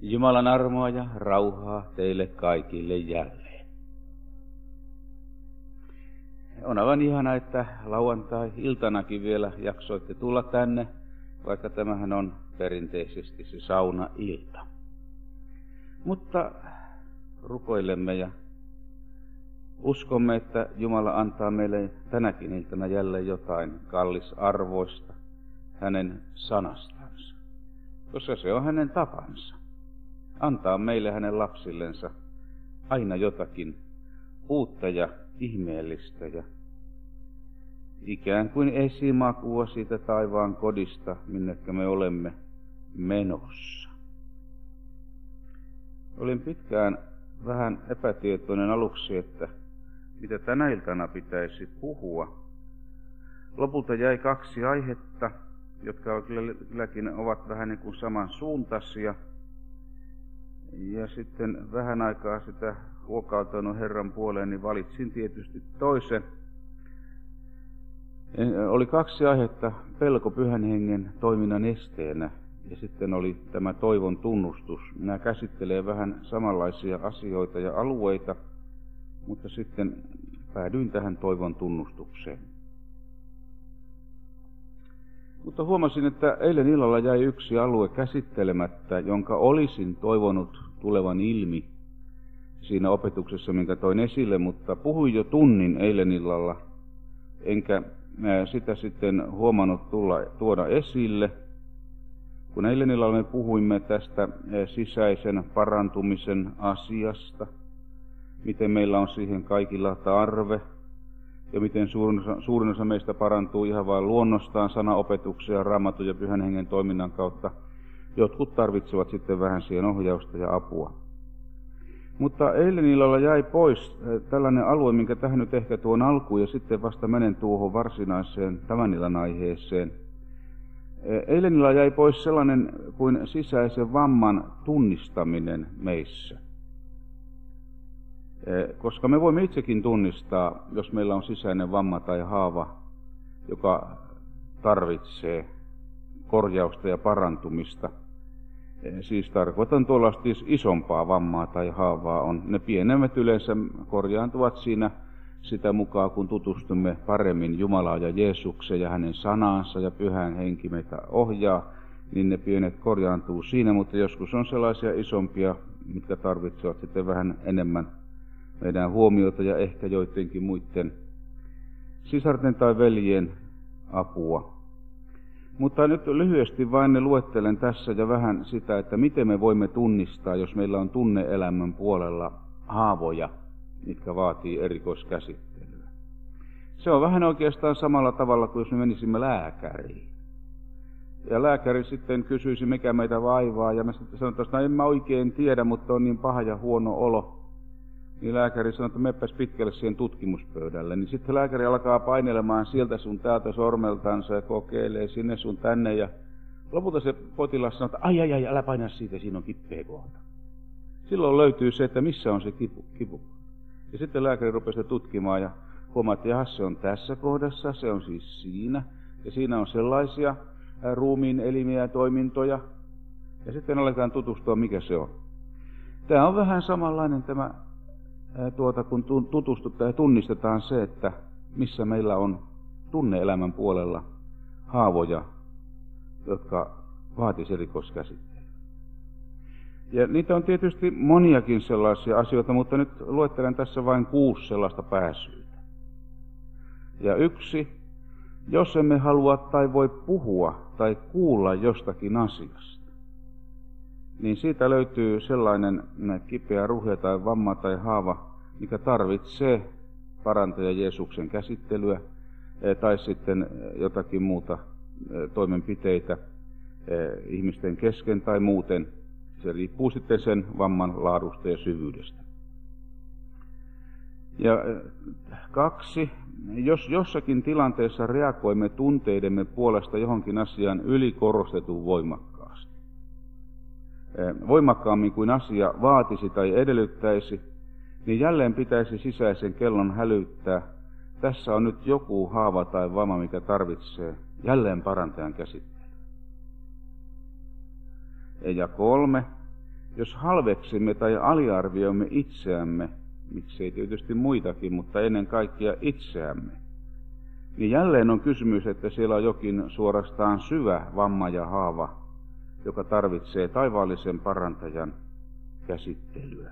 Jumalan armoa ja rauhaa teille kaikille jälleen. On aivan ihana, että lauantai-iltanakin vielä jaksoitte tulla tänne, vaikka tämähän on perinteisesti se sauna-ilta. Mutta rukoilemme ja uskomme, että Jumala antaa meille tänäkin iltana jälleen jotain kallisarvoista hänen sanastansa, koska se on hänen tapansa. Antaa meille hänen lapsillensa aina jotakin uutta ja ihmeellistä ja ikään kuin esimakua siitä taivaan kodista, minnekä me olemme menossa. Olin pitkään vähän epätietoinen aluksi, että mitä tänä iltana pitäisi puhua. Lopulta jäi 2 aihetta, jotka kylläkin ovat vähän niin kuin samansuuntaisia. Ja sitten vähän aikaa sitä huokautunut Herran puoleen, niin valitsin tietysti toisen. Oli 2 aihetta, pelko Pyhän Hengen toiminnan esteenä ja sitten oli tämä toivon tunnustus. Nämä käsittelee vähän samanlaisia asioita ja alueita, mutta sitten päädyin tähän toivon tunnustukseen. Mutta huomasin, että eilen illalla jäi yksi alue käsittelemättä, jonka olisin toivonut tulevan ilmi siinä opetuksessa, minkä toin esille, mutta puhuin jo tunnin eilen illalla, enkä sitä sitten huomannut tuoda esille. Kun eilen illalla me puhuimme tästä sisäisen parantumisen asiasta, miten meillä on siihen kaikilla tarve, ja miten suurin osa meistä parantuu ihan vain luonnostaan sanaopetuksia, Raamatun ja Pyhän Hengen toiminnan kautta. Jotkut tarvitsevat sitten vähän siihen ohjausta ja apua. Mutta eilen illalla jäi pois tällainen alue, minkä tähän nyt ehkä tuon alkuun, ja sitten vasta menen tuohon varsinaiseen tämän illan aiheeseen. Eilen illalla jäi pois sellainen kuin sisäisen vamman tunnistaminen meissä. Koska me voimme itsekin tunnistaa, jos meillä on sisäinen vamma tai haava, joka tarvitsee korjausta ja parantumista. Siis tarkoitan tuollaista isompaa vammaa tai haavaa on. Ne pienemmät yleensä korjaantuvat siinä sitä mukaan, kun tutustumme paremmin Jumalaan ja Jeesukseen ja hänen sanaansa ja Pyhän Henki meitä ohjaa, niin ne pienet korjaantuu siinä, mutta joskus on sellaisia isompia, mitkä tarvitsevat sitten vähän enemmän meidän huomiota ja ehkä joidenkin muiden sisarten tai veljien apua. Mutta nyt lyhyesti vain ne luettelen tässä ja vähän sitä, että miten me voimme tunnistaa, jos meillä on tunne-elämän puolella haavoja, mitkä vaatii erikoiskäsittelyä. Se on vähän oikeastaan samalla tavalla kuin jos me menisimme lääkäriin. Ja lääkäri sitten kysyisi, mikä meitä vaivaa, ja me sitten sanotaan, että en mä oikein tiedä, mutta on niin paha ja huono olo. Niin lääkäri sanoo, että menepäs pitkälle siihen tutkimuspöydälle. Niin sitten lääkäri alkaa painelemaan sieltä sun täältä sormeltansa ja kokeilee sinne sun tänne. Ja lopulta se potilas sanoo, että ai, älä paina siitä, siinä on kipeä kohta. Silloin löytyy se, että missä on se kipu. Ja sitten lääkäri rupeaa sitä tutkimaan ja huomaa, että jaha, se on tässä kohdassa, se on siis siinä. Ja siinä on sellaisia ruumiin elimiä ja toimintoja. Ja sitten aletaan tutustua, mikä se on. Tämä on vähän samanlainen tämä kun tutustutaan ja tunnistetaan se, että missä meillä on tunne-elämän puolella haavoja, jotka vaatisi erikoiskäsittelyä. Ja niitä on tietysti moniakin sellaisia asioita, mutta nyt luettelen tässä vain 6 sellaista pääsyytä. Ja 1, jos emme halua tai voi puhua tai kuulla jostakin asiasta, niin siitä löytyy sellainen kipeä ruhe tai vamma tai haava, mikä tarvitsee parantaja Jeesuksen käsittelyä tai sitten jotakin muuta toimenpiteitä ihmisten kesken tai muuten. Se riippuu sitten sen vamman laadusta ja syvyydestä. Ja 2, jos jossakin tilanteessa reagoimme tunteidemme puolesta johonkin asiaan ylikorostetun voimakkaammin kuin asia vaatisi tai edellyttäisi, niin jälleen pitäisi sisäisen kellon hälyttää. Tässä on nyt joku haava tai vamma, mikä tarvitsee jälleen parantajan käsittelyä. Ja 3, jos halveksimme tai aliarvioimme itseämme, miksei tietysti muitakin, mutta ennen kaikkea itseämme, niin jälleen on kysymys, että siellä on jokin suorastaan syvä vamma ja haava, joka tarvitsee taivaallisen parantajan käsittelyä.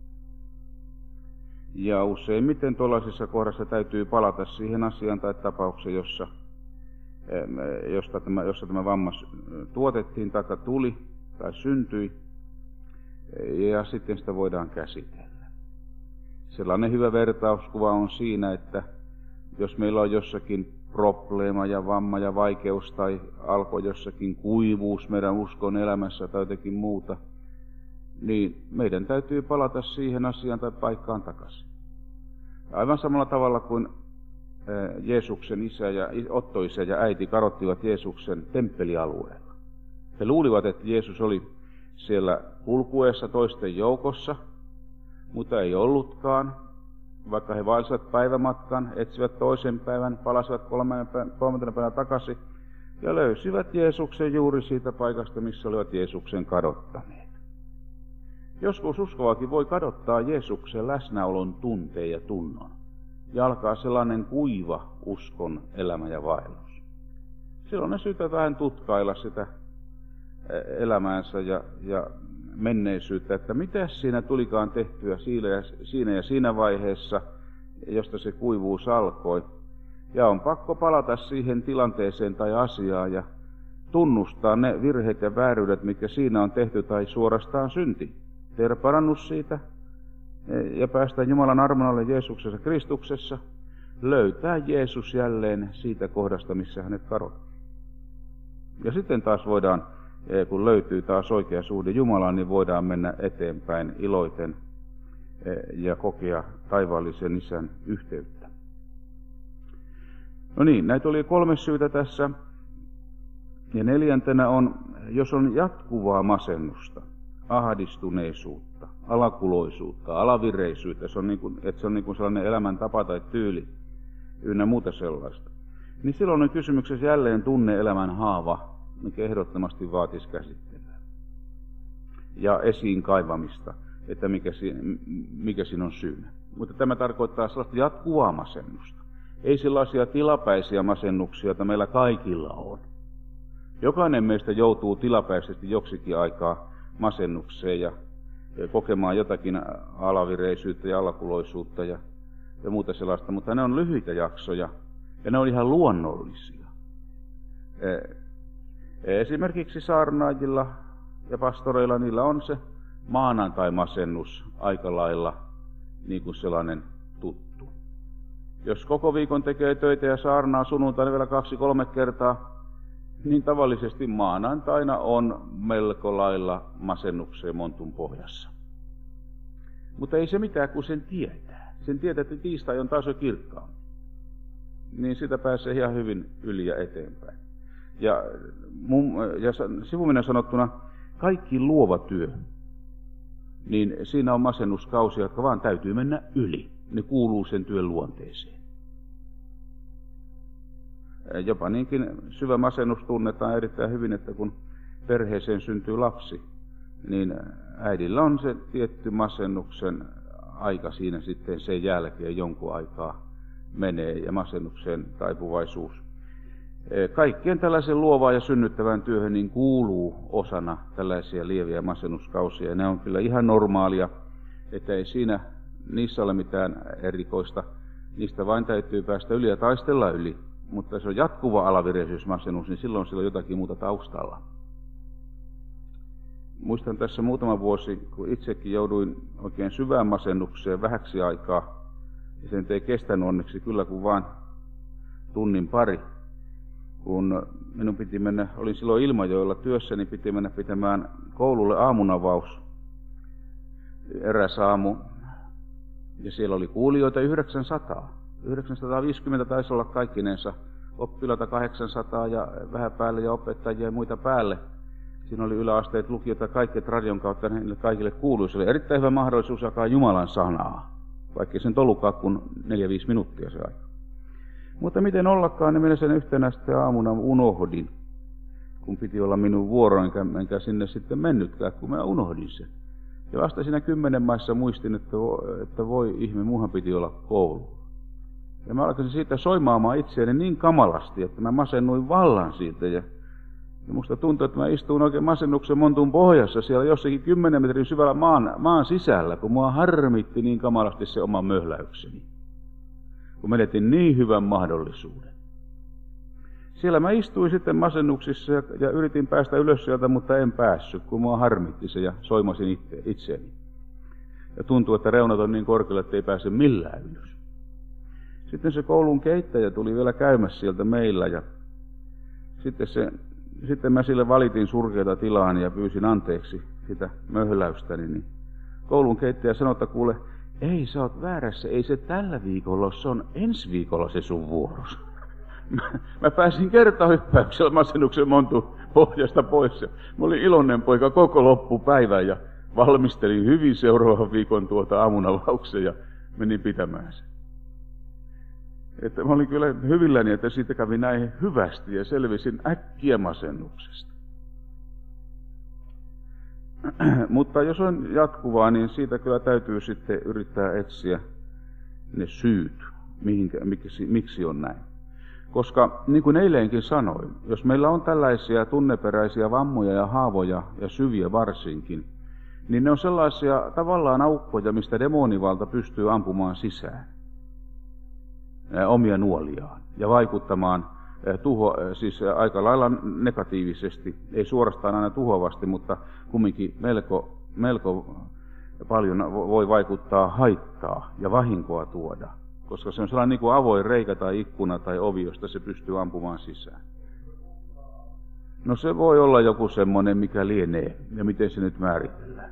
Ja useimmiten tuollaisessa kohdassa täytyy palata siihen asiaan tai tapaukseen, jossa tämä vamma tuotettiin tai tuli tai syntyi, ja sitten sitä voidaan käsitellä. Sellainen hyvä vertauskuva on siinä, että jos meillä on jossakin probleema ja vamma ja vaikeus tai alkoi jossakin kuivuus meidän uskon elämässä tai jotakin muuta, niin meidän täytyy palata siihen asiaan tai paikkaan takaisin. Aivan samalla tavalla kuin Jeesuksen Otto-isä ja äiti kadottivat Jeesuksen temppelialueella. He luulivat, että Jeesus oli siellä kulkueessa toisten joukossa, mutta ei ollutkaan. Vaikka he vaelsivat päivämatkan, etsivät toisen päivän, palasivat kolmantena päivänä takaisin ja löysivät Jeesuksen juuri siitä paikasta, missä olivat Jeesuksen kadottaneet. Joskus uskovakin voi kadottaa Jeesuksen läsnäolon tunteen ja tunnon, ja alkaa sellainen kuiva uskon elämä ja vaellus. Silloin on syytä vähän tutkailla sitä elämäänsä ja menneisyyttä, että mitä siinä tulikaan tehtyä siinä vaiheessa, josta se kuivuus alkoi. Ja on pakko palata siihen tilanteeseen tai asiaan ja tunnustaa ne virheet ja vääryydet, mitkä siinä on tehty, tai suorastaan synti. Tehdä parannus siitä ja päästä Jumalan armon alle Jeesuksessa Kristuksessa, löytää Jeesus jälleen siitä kohdasta, missä hänet kadotti. Ja sitten taas voidaan, kun löytyy taas oikea suhde Jumalaan, niin voidaan mennä eteenpäin iloiten ja kokea taivaallisen Isän yhteyttä. No niin, näitä oli 3 syytä tässä. Ja 4. on, jos on jatkuvaa masennusta, ahdistuneisuutta, alakuloisuutta, alavireisyyttä, se on niin kuin sellainen elämäntapa tai tyyli ynnä muuta sellaista, niin silloin on kysymyksessä jälleen tunne-elämän haava, mikä ehdottomasti vaatisi käsittelyä ja esiin kaivamista, että mikä siinä on syynä. Mutta tämä tarkoittaa sellaista jatkuvaa masennusta. Ei sellaisia tilapäisiä masennuksia, joita meillä kaikilla on. Jokainen meistä joutuu tilapäisesti joksikin aikaa masennukseen ja kokemaan jotakin alavireisyyttä ja alakuloisuutta ja muuta sellaista, mutta ne on lyhyitä jaksoja ja ne on ihan luonnollisia. Esimerkiksi saarnaajilla ja pastoreilla niillä on se maanantai-masennus aika lailla niin kuin sellainen tuttu. Jos koko viikon tekee töitä ja saarnaa sunnuntaina vielä 2-3 kertaa, niin tavallisesti maanantaina on melko lailla masennukseen montun pohjassa. Mutta ei se mitään, kun sen tietää. Sen tietää, että tiistai on taas jo kirkkaampi. Niin sitä pääsee ihan hyvin yli ja eteenpäin. Ja sivuminen sanottuna, kaikki luova työ, niin siinä on masennuskausia, jotka vaan täytyy mennä yli. Ne kuuluu sen työn luonteeseen. Jopa niinkin syvä masennus tunnetaan erittäin hyvin, että kun perheeseen syntyy lapsi, niin äidillä on se tietty masennuksen aika siinä sitten sen jälkeen jonkun aikaa menee ja masennuksen taipuvaisuus. Kaikkien tällaisen luovaan ja synnyttävään työhön niin kuuluu osana tällaisia lieviä masennuskausia. Ne on kyllä ihan normaalia, että ei niissä ole mitään erikoista. Niistä vain täytyy päästä yli ja taistella yli. Mutta jos on jatkuva alavireisyysmasennus, niin silloin sillä on jotakin muuta taustalla. Muistan tässä muutama vuosi, kun itsekin jouduin oikein syvään masennukseen vähäksi aikaa. Ja sen ei kestänyt onneksi kyllä kuin vain tunnin pari. Kun minun piti mennä, olin silloin Ilmajoella työssä, niin piti mennä pitämään koululle aamunavaus eräs aamu. Ja siellä oli kuulijoita 900. 950 taisi olla kaikkinensa, oppilaita 800 ja vähän päälle ja opettajia ja muita päälle. Siinä oli yläasteet, lukiot ja kaikki radion kautta heille kaikille kuului. Se oli erittäin hyvä mahdollisuus jakaa Jumalan sanaa, vaikka sen ollutkaan kuin 4-5 minuuttia se aika. Mutta miten ollakaan, niin minä sen yhtenä sitten aamuna unohdin, kun piti olla minun vuoro, enkä sinne sitten mennytkään, kun minä unohdin sen. Ja vasta siinä 10 maissa muistin, että voi ihme, muuhan piti olla koulu. Ja mä alkaisin siitä soimaamaan itseäni niin kamalasti, että mä masennuin vallan siitä. Ja musta tuntui, että mä istuin oikein masennuksen montun pohjassa siellä jossakin 10 metrin syvällä maan sisällä, kun mua harmitti niin kamalasti se oma möhläykseni. Kun menetin niin hyvän mahdollisuuden. Siellä mä istuin sitten masennuksissa ja yritin päästä ylös sieltä, mutta en päässyt, kun mua harmitti se ja soimasin itseäni. Ja tuntui, että reunat on niin korkealla, että ei pääse millään ylös. Sitten se koulun keittäjä tuli vielä käymässä sieltä meillä ja sitten mä sille valitin surkeata tilaan ja pyysin anteeksi sitä möhläystäni. Niin koulun keittäjä sanoi, että kuule, ei sä oot väärässä, ei se tällä viikolla, se on ensi viikolla se sun vuoros. Mä pääsin kertahyppäyksellä masennuksen montun pohjasta pois. Mä olin iloinen poika koko loppupäivän ja valmistelin hyvin seuraavan viikon aamunavauksen ja menin pitämään sen. Että mä olin kyllä hyvilläni, että siitä kävi näin hyvästi ja selvisin äkkiä masennuksesta. Mutta jos on jatkuvaa, niin siitä kyllä täytyy sitten yrittää etsiä ne syyt, miksi on näin. Koska niin kuin eilenkin sanoin, jos meillä on tällaisia tunneperäisiä vammoja ja haavoja ja syviä varsinkin, niin ne on sellaisia tavallaan aukkoja, mistä demonivalta pystyy ampumaan sisään omia nuoliaan ja vaikuttamaan siis aika lailla negatiivisesti, ei suorastaan aina tuhoavasti, mutta kumminkin melko paljon voi vaikuttaa haittaa ja vahinkoa tuoda, koska se on sellainen niin kuin avoin reikä tai ikkuna tai ovi, josta se pystyy ampumaan sisään. No se voi olla joku semmoinen, mikä lienee, ja miten se nyt määritellään.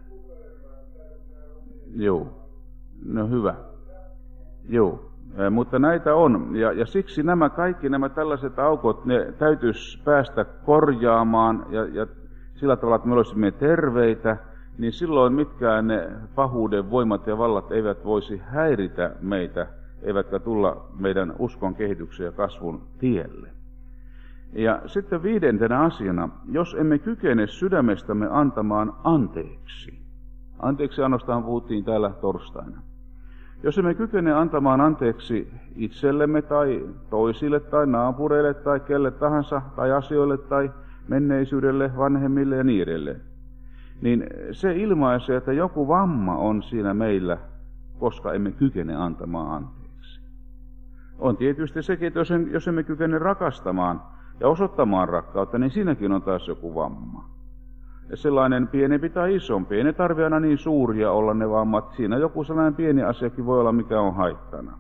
Joo, no hyvä. Joo. Mutta näitä on, ja siksi kaikki nämä tällaiset aukot, ne täytyisi päästä korjaamaan, ja sillä tavalla, että me olisimme terveitä, niin silloin mitkään ne pahuuden voimat ja vallat eivät voisi häiritä meitä, eivätkä tulla meidän uskon kehityksen ja kasvun tielle. Ja sitten 5. asiana, jos emme kykene sydämestämme antamaan anteeksi. Anteeksi annostahan puhuttiin täällä torstaina. Jos emme kykene antamaan anteeksi itsellemme tai toisille tai naapureille tai kelle tahansa tai asioille tai menneisyydelle, vanhemmille ja niin edelleen, niin se ilmaisee, että joku vamma on siinä meillä, koska emme kykene antamaan anteeksi. On tietysti sekin, että jos emme kykene rakastamaan ja osoittamaan rakkautta, niin siinäkin on taas joku vamma. Ja sellainen pienempi tai isompi, ei ne tarvitse aina niin suuria olla ne vammat. Siinä joku sellainen pieni asiakin voi olla, mikä on haittana.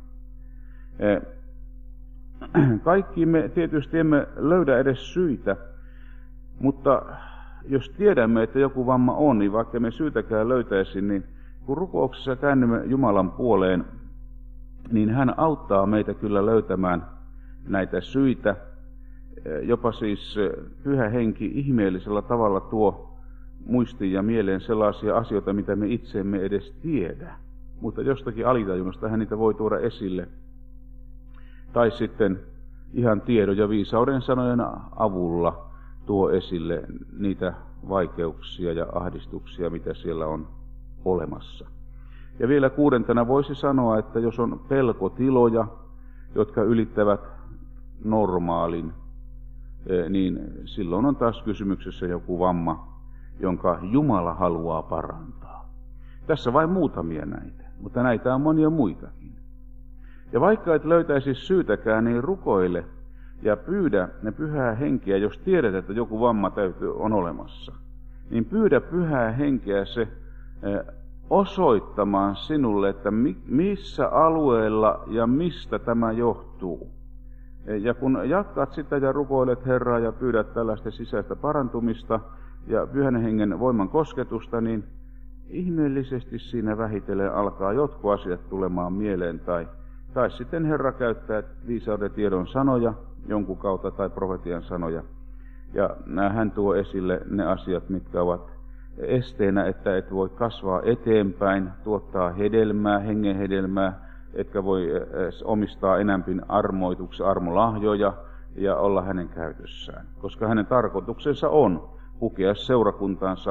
Kaikki me tietysti emme löydä edes syitä, mutta jos tiedämme, että joku vamma on, niin vaikka me syytäkään löytäisi, niin kun rukouksessa käännymme Jumalan puoleen, niin hän auttaa meitä kyllä löytämään näitä syitä. Jopa siis Pyhä Henki ihmeellisellä tavalla tuo muistiin ja mieleen sellaisia asioita, mitä me itse emme edes tiedä. Mutta jostakin alitajunnasta hän niitä voi tuoda esille. Tai sitten ihan tiedon ja viisauden sanojen avulla tuo esille niitä vaikeuksia ja ahdistuksia, mitä siellä on olemassa. Ja vielä 6. voisi sanoa, että jos on pelkotiloja, jotka ylittävät normaalin, niin silloin on taas kysymyksessä joku vamma, jonka Jumala haluaa parantaa. Tässä vain muutamia näitä, mutta näitä on monia muitakin. Ja vaikka et löytäisi syytäkään, niin rukoile ja pyydä ne Pyhää Henkeä, jos tiedät, että joku vamma on olemassa. Niin pyydä Pyhää Henkeä se osoittamaan sinulle, että missä alueella ja mistä tämä johtuu. Ja kun jatkat sitä ja rukoilet Herraa ja pyydät tällaista sisäistä parantumista ja Pyhän Hengen voiman kosketusta, niin ihmeellisesti siinä vähitellen alkaa jotkut asiat tulemaan mieleen, tai sitten Herra käyttää viisauden tiedon sanoja jonkun kautta tai profetian sanoja, ja hän tuo esille ne asiat, mitkä ovat esteenä, että et voi kasvaa eteenpäin, tuottaa hedelmää, hengen hedelmää, etkä voi omistaa enämpin armolahjoja ja olla hänen käytössään. Koska hänen tarkoituksensa on pukea seurakuntansa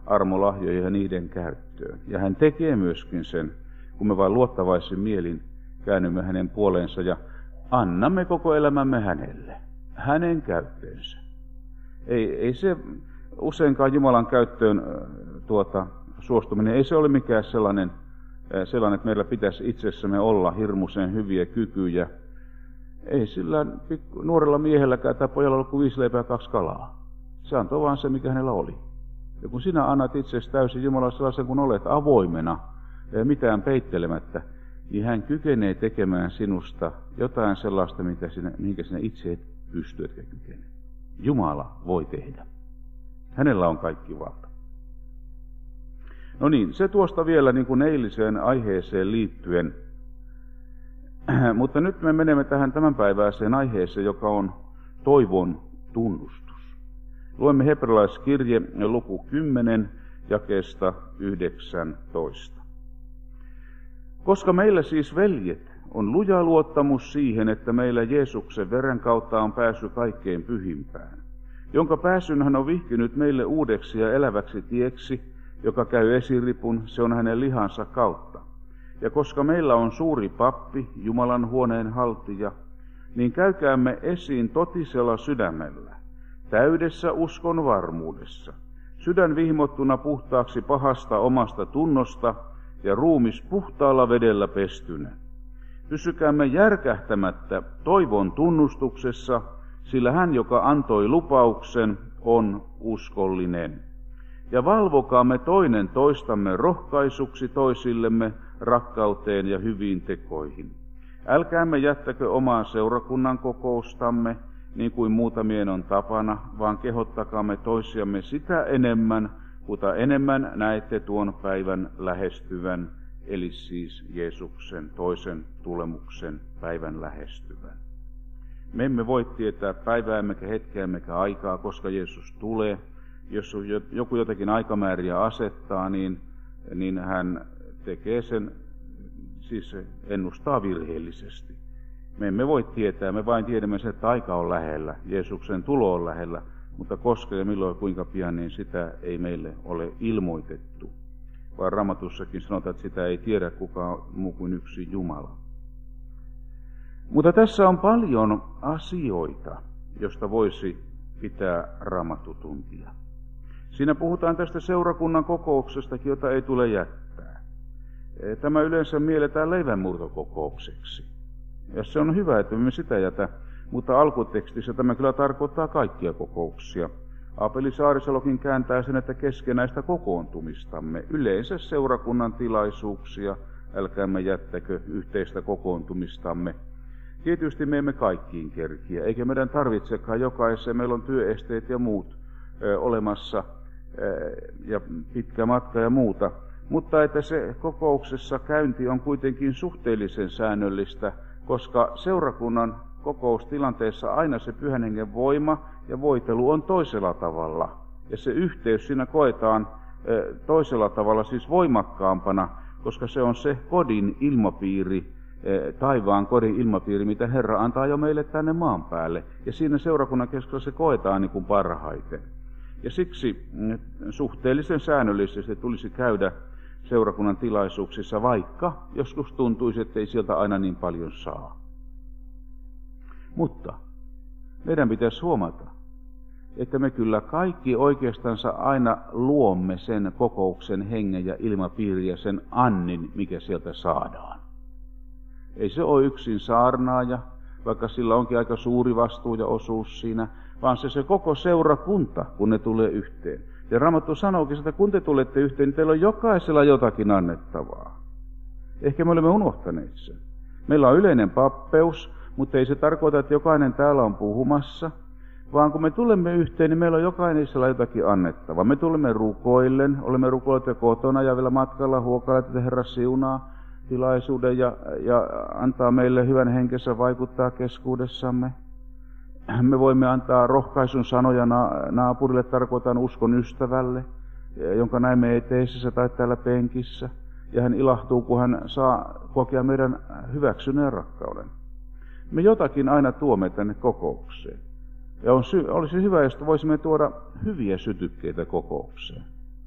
armolahjoja ja niiden käyttöön. Ja hän tekee myöskin sen, kun me vain luottavaisin mielin käännymme hänen puoleensa ja annamme koko elämämme hänelle, hänen käyttöönsä. Ei se useinkaan Jumalan käyttöön suostuminen, ei se ole mikään sellainen, että meillä pitäisi itsessämme olla hirmuisen hyviä kykyjä. Ei sillä nuorella miehelläkään tai pojalla ollut kuin 5 leipää ja 2 kalaa. Se antoi vaan se, mikä hänellä oli. Ja kun sinä annat itsesi täysin Jumalalle sellaisen, kun olet avoimena, mitään peittelemättä, niin hän kykenee tekemään sinusta jotain sellaista, mihinkä sinä itse et pysty etkä kykene. Jumala voi tehdä. Hänellä on kaikki valta. No niin, se tuosta vielä niin kuin eiliseen aiheeseen liittyen. Mutta nyt me menemme tähän tämänpäiväiseen aiheeseen, joka on toivon tunnustus. Luemme hebrealaiskirje luku 10 jakeesta 19. Koska meillä siis, veljet, on luja luottamus siihen, että meillä Jeesuksen veren kautta on pääsy kaikkein pyhimpään, jonka pääsyn hän on vihkinyt meille uudeksi ja eläväksi tieksi, joka käy esiripun, se on hänen lihansa kautta. Ja koska meillä on suuri pappi, Jumalan huoneen haltija, niin käykäämme esiin totisella sydämellä, täydessä uskon varmuudessa, sydän vihmottuna puhtaaksi pahasta omasta tunnosta ja ruumis puhtaalla vedellä pestynä. Pysykäämme järkähtämättä toivon tunnustuksessa, sillä hän, joka antoi lupauksen, on uskollinen. Ja valvokaamme toinen toistamme rohkaisuksi toisillemme rakkauteen ja hyviin tekoihin. Älkäämme jättäkö omaa seurakunnan kokoustamme, niin kuin muutamien on tapana, vaan kehottakaamme toisiamme sitä enemmän, kuta enemmän näette tuon päivän lähestyvän, eli siis Jeesuksen toisen tulemuksen päivän lähestyvän. Me emme voi tietää päivää emmekä hetkeä emmekä aikaa, koska Jeesus tulee. Jos joku jotakin aikamääriä asettaa, niin hän tekee sen, siis ennustaa virheellisesti. Me emme voi tietää, me vain tiedämme sen, että aika on lähellä, Jeesuksen tulo on lähellä, mutta koska ja milloin kuinka pian, niin sitä ei meille ole ilmoitettu. Vaan Raamatussakin sanotaan, että sitä ei tiedä kukaan muu kuin yksi Jumala. Mutta tässä on paljon asioita, josta voisi pitää Raamattutuntia. Siinä puhutaan tästä seurakunnan kokouksestakin, jota ei tule jättää. Tämä yleensä mielletään leivänmurtokokoukseksi. Ja se on hyvä, että me sitä jätä, mutta alkutekstissä tämä kyllä tarkoittaa kaikkia kokouksia. Aapeli Saarisalokin kääntää sen, että keskenäistä kokoontumistamme, yleensä seurakunnan tilaisuuksia, älkäämme jättäkö yhteistä kokoontumistamme. Tietysti me emme kaikkiin kerkiä, eikä meidän tarvitsekaan jokaiseen, meillä on työesteet ja muut olemassa, ja pitkä matka ja muuta, mutta että se kokouksessa käynti on kuitenkin suhteellisen säännöllistä, koska seurakunnan kokoustilanteessa aina se Pyhän Hengen voima ja voitelu on toisella tavalla, ja se yhteys siinä koetaan toisella tavalla, siis voimakkaampana, koska se on se kodin ilmapiiri, taivaan kodin ilmapiiri, mitä Herra antaa jo meille tänne maan päälle, ja siinä seurakunnan keskellä se koetaan niin kuin parhaiten. Ja siksi suhteellisen säännöllisesti tulisi käydä seurakunnan tilaisuuksissa, vaikka joskus tuntuisi, että ei sieltä aina niin paljon saa. Mutta meidän pitäisi huomata, että me kyllä kaikki oikeastansa aina luomme sen kokouksen hengen ja ilmapiiri ja sen annin, mikä sieltä saadaan. Ei se ole yksin saarnaaja, vaikka sillä onkin aika suuri vastuu ja osuus siinä, vaan se koko seurakunta, kun ne tulee yhteen. Ja Raamattu sanookin, että kun te tulette yhteen, niin teillä on jokaisella jotakin annettavaa. Ehkä me olemme unohtaneet sen. Meillä on yleinen pappeus, mutta ei se tarkoita, että jokainen täällä on puhumassa, vaan kun me tulemme yhteen, niin meillä on jokaisella jotakin annettavaa. Me tulemme rukoillen, olemme rukoilleet jo kotona ja vielä matkalla huokailleet, että Herra siunaa tilaisuuden ja antaa meille hyvän henkensä vaikuttaa keskuudessamme. Me voimme antaa rohkaisun sanoja naapurille, tarkoitan uskon ystävälle, jonka näemme eteisessä tai täällä penkissä. Ja hän ilahtuu, kun hän saa kokea meidän hyväksyneen rakkauden. Me jotakin aina tuomme tänne kokoukseen. Ja olisi hyvä, jos voisimme tuoda hyviä sytykkeitä kokoukseen.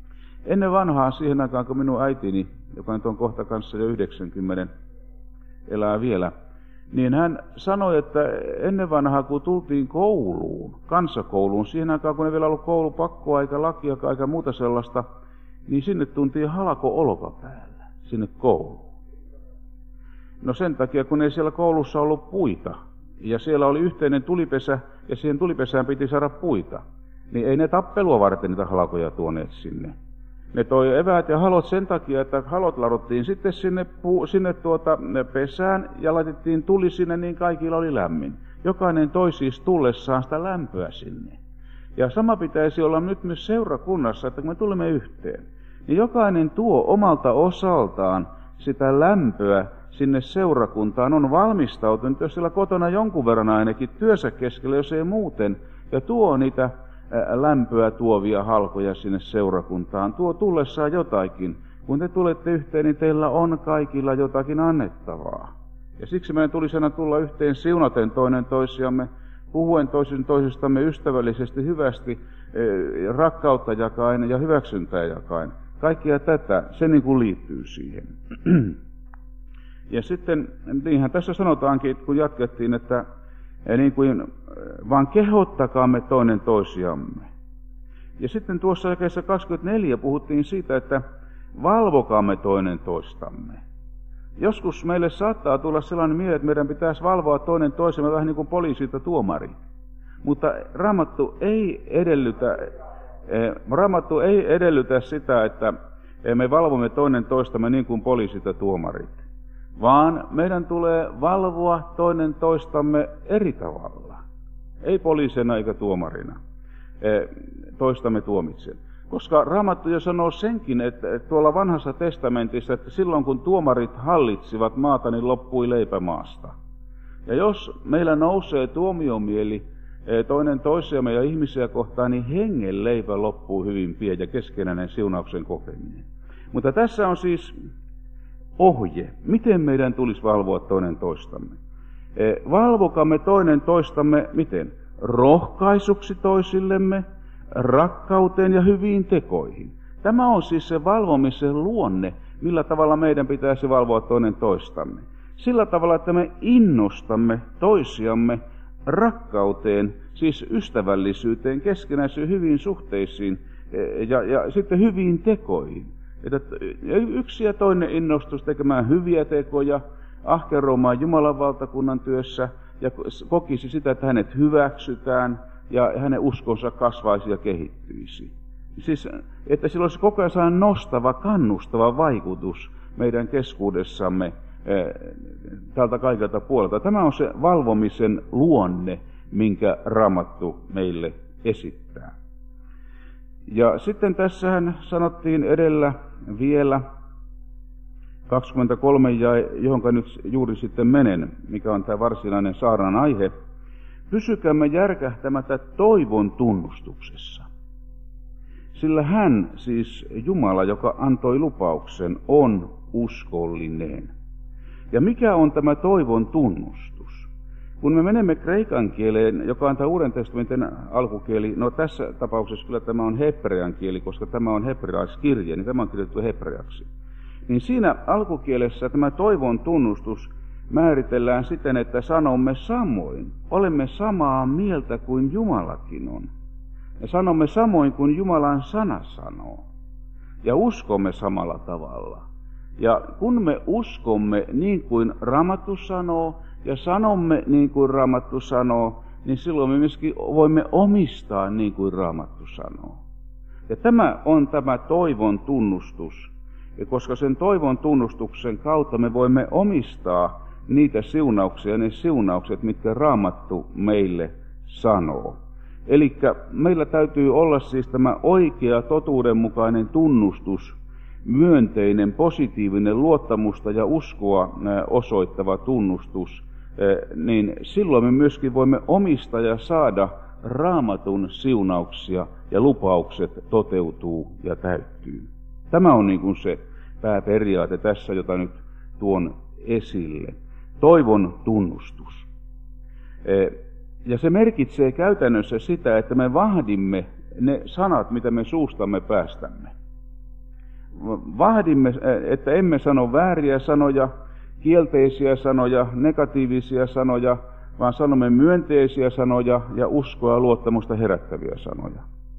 Ennen vanhaa, siihen aikaan kun minun äitini, joka nyt on kohta kanssa jo 90, elää vielä, niin hän sanoi, että ennen vanhaa kun tultiin kouluun, kansakouluun, siihen aikaan kun ei vielä ollut koulupakkoa eikä lakia eikä muuta sellaista, niin sinne tuntiin halko olkapäällä, sinne kouluun. No sen takia, kun ei siellä koulussa ollut puita, ja siellä oli yhteinen tulipesä, ja siihen tulipesään piti saada puita, niin ei ne tappelua varten niitä halkoja tuoneet sinne. Ne toi eväät ja halot sen takia, että halot ladottiin sitten sinne pesään ja laitettiin tuli sinne, niin kaikilla oli lämmin. Jokainen toi siis tullessaan sitä lämpöä sinne. Ja sama pitäisi olla nyt myös seurakunnassa, että kun me tulemme yhteen, niin jokainen tuo omalta osaltaan sitä lämpöä sinne seurakuntaan, on valmistautunut, jos siellä kotona jonkun verran ainakin työssä keskellä, jos ei muuten, ja tuo niitä lämpöä tuovia halkoja sinne seurakuntaan, tuo tullessaan jotakin. Kun te tulette yhteen, niin teillä on kaikilla jotakin annettavaa. Ja siksi meidän tulisi aina tulla yhteen siunaten toinen toisiamme, puhuen toisistamme ystävällisesti, hyvästi, rakkautta jakaen ja hyväksyntää jakaen. Kaikkia tätä, se niin kuin liittyy siihen. Ja sitten, niinhän tässä sanotaankin, kun jatkettiin, että niin kuin, vaan kehottakaamme toinen toisiamme. Ja sitten tuossa jakeessa 24 puhuttiin siitä, että valvokaamme toinen toistamme. Joskus meille saattaa tulla sellainen mieleen, että meidän pitäisi valvoa toinen toisemme vähän niin kuin poliisi tai tuomari. Mutta Raamattu ei edellytä sitä, että me valvomme toinen toistamme niin kuin poliisit ja tuomarit. Vaan meidän tulee valvoa toinen toistamme eri tavalla. Ei poliisina eikä tuomarina toistamme tuomitsen. Koska Raamattu jo sanoo senkin, että tuolla vanhassa testamentissa, että silloin kun tuomarit hallitsivat maata, niin loppui leipä maasta. Ja jos meillä nousee tuomiomieli toinen toisiamme ja ihmisiä kohtaan, niin hengen leipä loppuu hyvin pian ja keskenäinen siunauksen kokeminen. Mutta tässä on siis ohje, miten meidän tulisi valvoa toinen toistamme. Valvokamme toinen toistamme, miten? Rohkaisuksi toisillemme, rakkauteen ja hyviin tekoihin. Tämä on siis se valvomisen luonne, millä tavalla meidän pitäisi valvoa toinen toistamme. Sillä tavalla, että me innostamme toisiamme rakkauteen, siis ystävällisyyteen, keskinäisiin hyviin suhteisiin ja sitten hyviin tekoihin. Että yksi ja toinen innostus tekemään hyviä tekoja, ahkeroimaan Jumalan valtakunnan työssä ja kokisi sitä, että hänet hyväksytään ja hänen uskonsa kasvaisi ja kehittyisi. Siis, että sillä olisi koko ajan nostava, kannustava vaikutus meidän keskuudessamme tältä kaikelta puolelta. Tämä on se valvomisen luonne, minkä Raamattu meille esittää. Ja sitten tässähän sanottiin edellä vielä 23, johonka nyt juuri sitten menen, mikä on tämä varsinainen saarnan aihe. Pysykäämme järkähtämättä toivon tunnustuksessa. Sillä hän, siis Jumala, joka antoi lupauksen, on uskollinen. Ja mikä on tämä toivon tunnustus? Kun me menemme kreikan kieleen, joka on tämä Uuden testamentin alkukieli, no tässä tapauksessa kyllä tämä on hebrean kieli, koska tämä on hebrealaiskirje, niin tämä on kirjoitettu hebreaksi. Niin siinä alkukielessä tämä toivon tunnustus määritellään siten, että sanomme samoin. Olemme samaa mieltä kuin Jumalakin on. Ja sanomme samoin kuin Jumalan sana sanoo. Ja uskomme samalla tavalla. Ja kun me uskomme niin kuin Raamattu sanoo, ja sanomme niin kuin Raamattu sanoo, niin silloin me myöskin voimme omistaa niin kuin Raamattu sanoo. Ja tämä on tämä toivon tunnustus. Ja koska sen toivon tunnustuksen kautta me voimme omistaa niitä siunauksia, ne siunaukset, mitkä Raamattu meille sanoo. Eli meillä täytyy olla siis tämä oikea, totuudenmukainen tunnustus, myönteinen, positiivinen, luottamusta ja uskoa osoittava tunnustus, niin silloin me myöskin voimme omistaa ja saada Raamatun siunauksia ja lupaukset toteutuu ja täyttyy. Tämä on niin kuin se pääperiaate tässä, jota nyt tuon esille. Toivon tunnustus. Ja se merkitsee käytännössä sitä, että me vahdimme ne sanat, mitä me suustamme päästämme. vahdimme, että emme sano vääriä sanoja, kielteisiä sanoja, negatiivisia sanoja, vaan sanomme myönteisiä sanoja ja uskoa ja luottamusta herättäviä sanoja.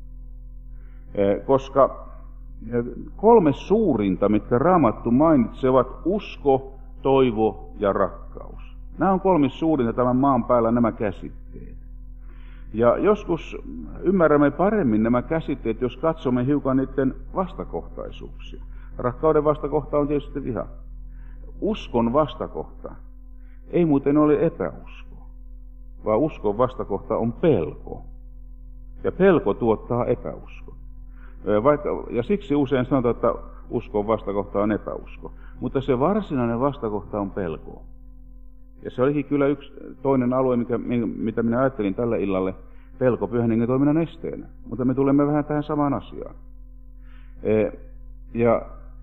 Koska 3 suurinta, mitkä Raamattu mainitsee, ovat usko, toivo ja rakkaus. Nämä on 3 suurinta tämän maan päällä nämä käsitteet. Ja joskus ymmärrämme paremmin nämä käsitteet, jos katsomme hiukan niiden vastakohtaisuuksia. Rakkauden vastakohta on tietysti viha. Uskon vastakohta ei muuten ole epäusko, vaan uskon vastakohta on pelko. Ja pelko tuottaa epäusko. Ja siksi usein sanotaan, että uskon vastakohta on epäusko. Mutta se varsinainen vastakohta on pelko. Ja se olikin kyllä yksi toinen alue, mitä minä ajattelin tällä illalle, pelko Pyhän Hengen toiminnan esteenä. Mutta me tulemme vähän tähän samaan asiaan. Ja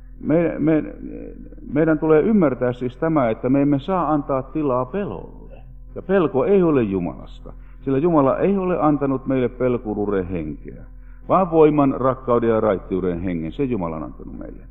meidän tulee ymmärtää siis tämä, että me emme saa antaa tilaa pelolle. Ja pelko ei ole Jumalasta, sillä Jumala ei ole antanut meille pelkuruuden henkeä, vaan voiman, rakkauden ja raittiuden hengen. Se Jumala on antanut meille.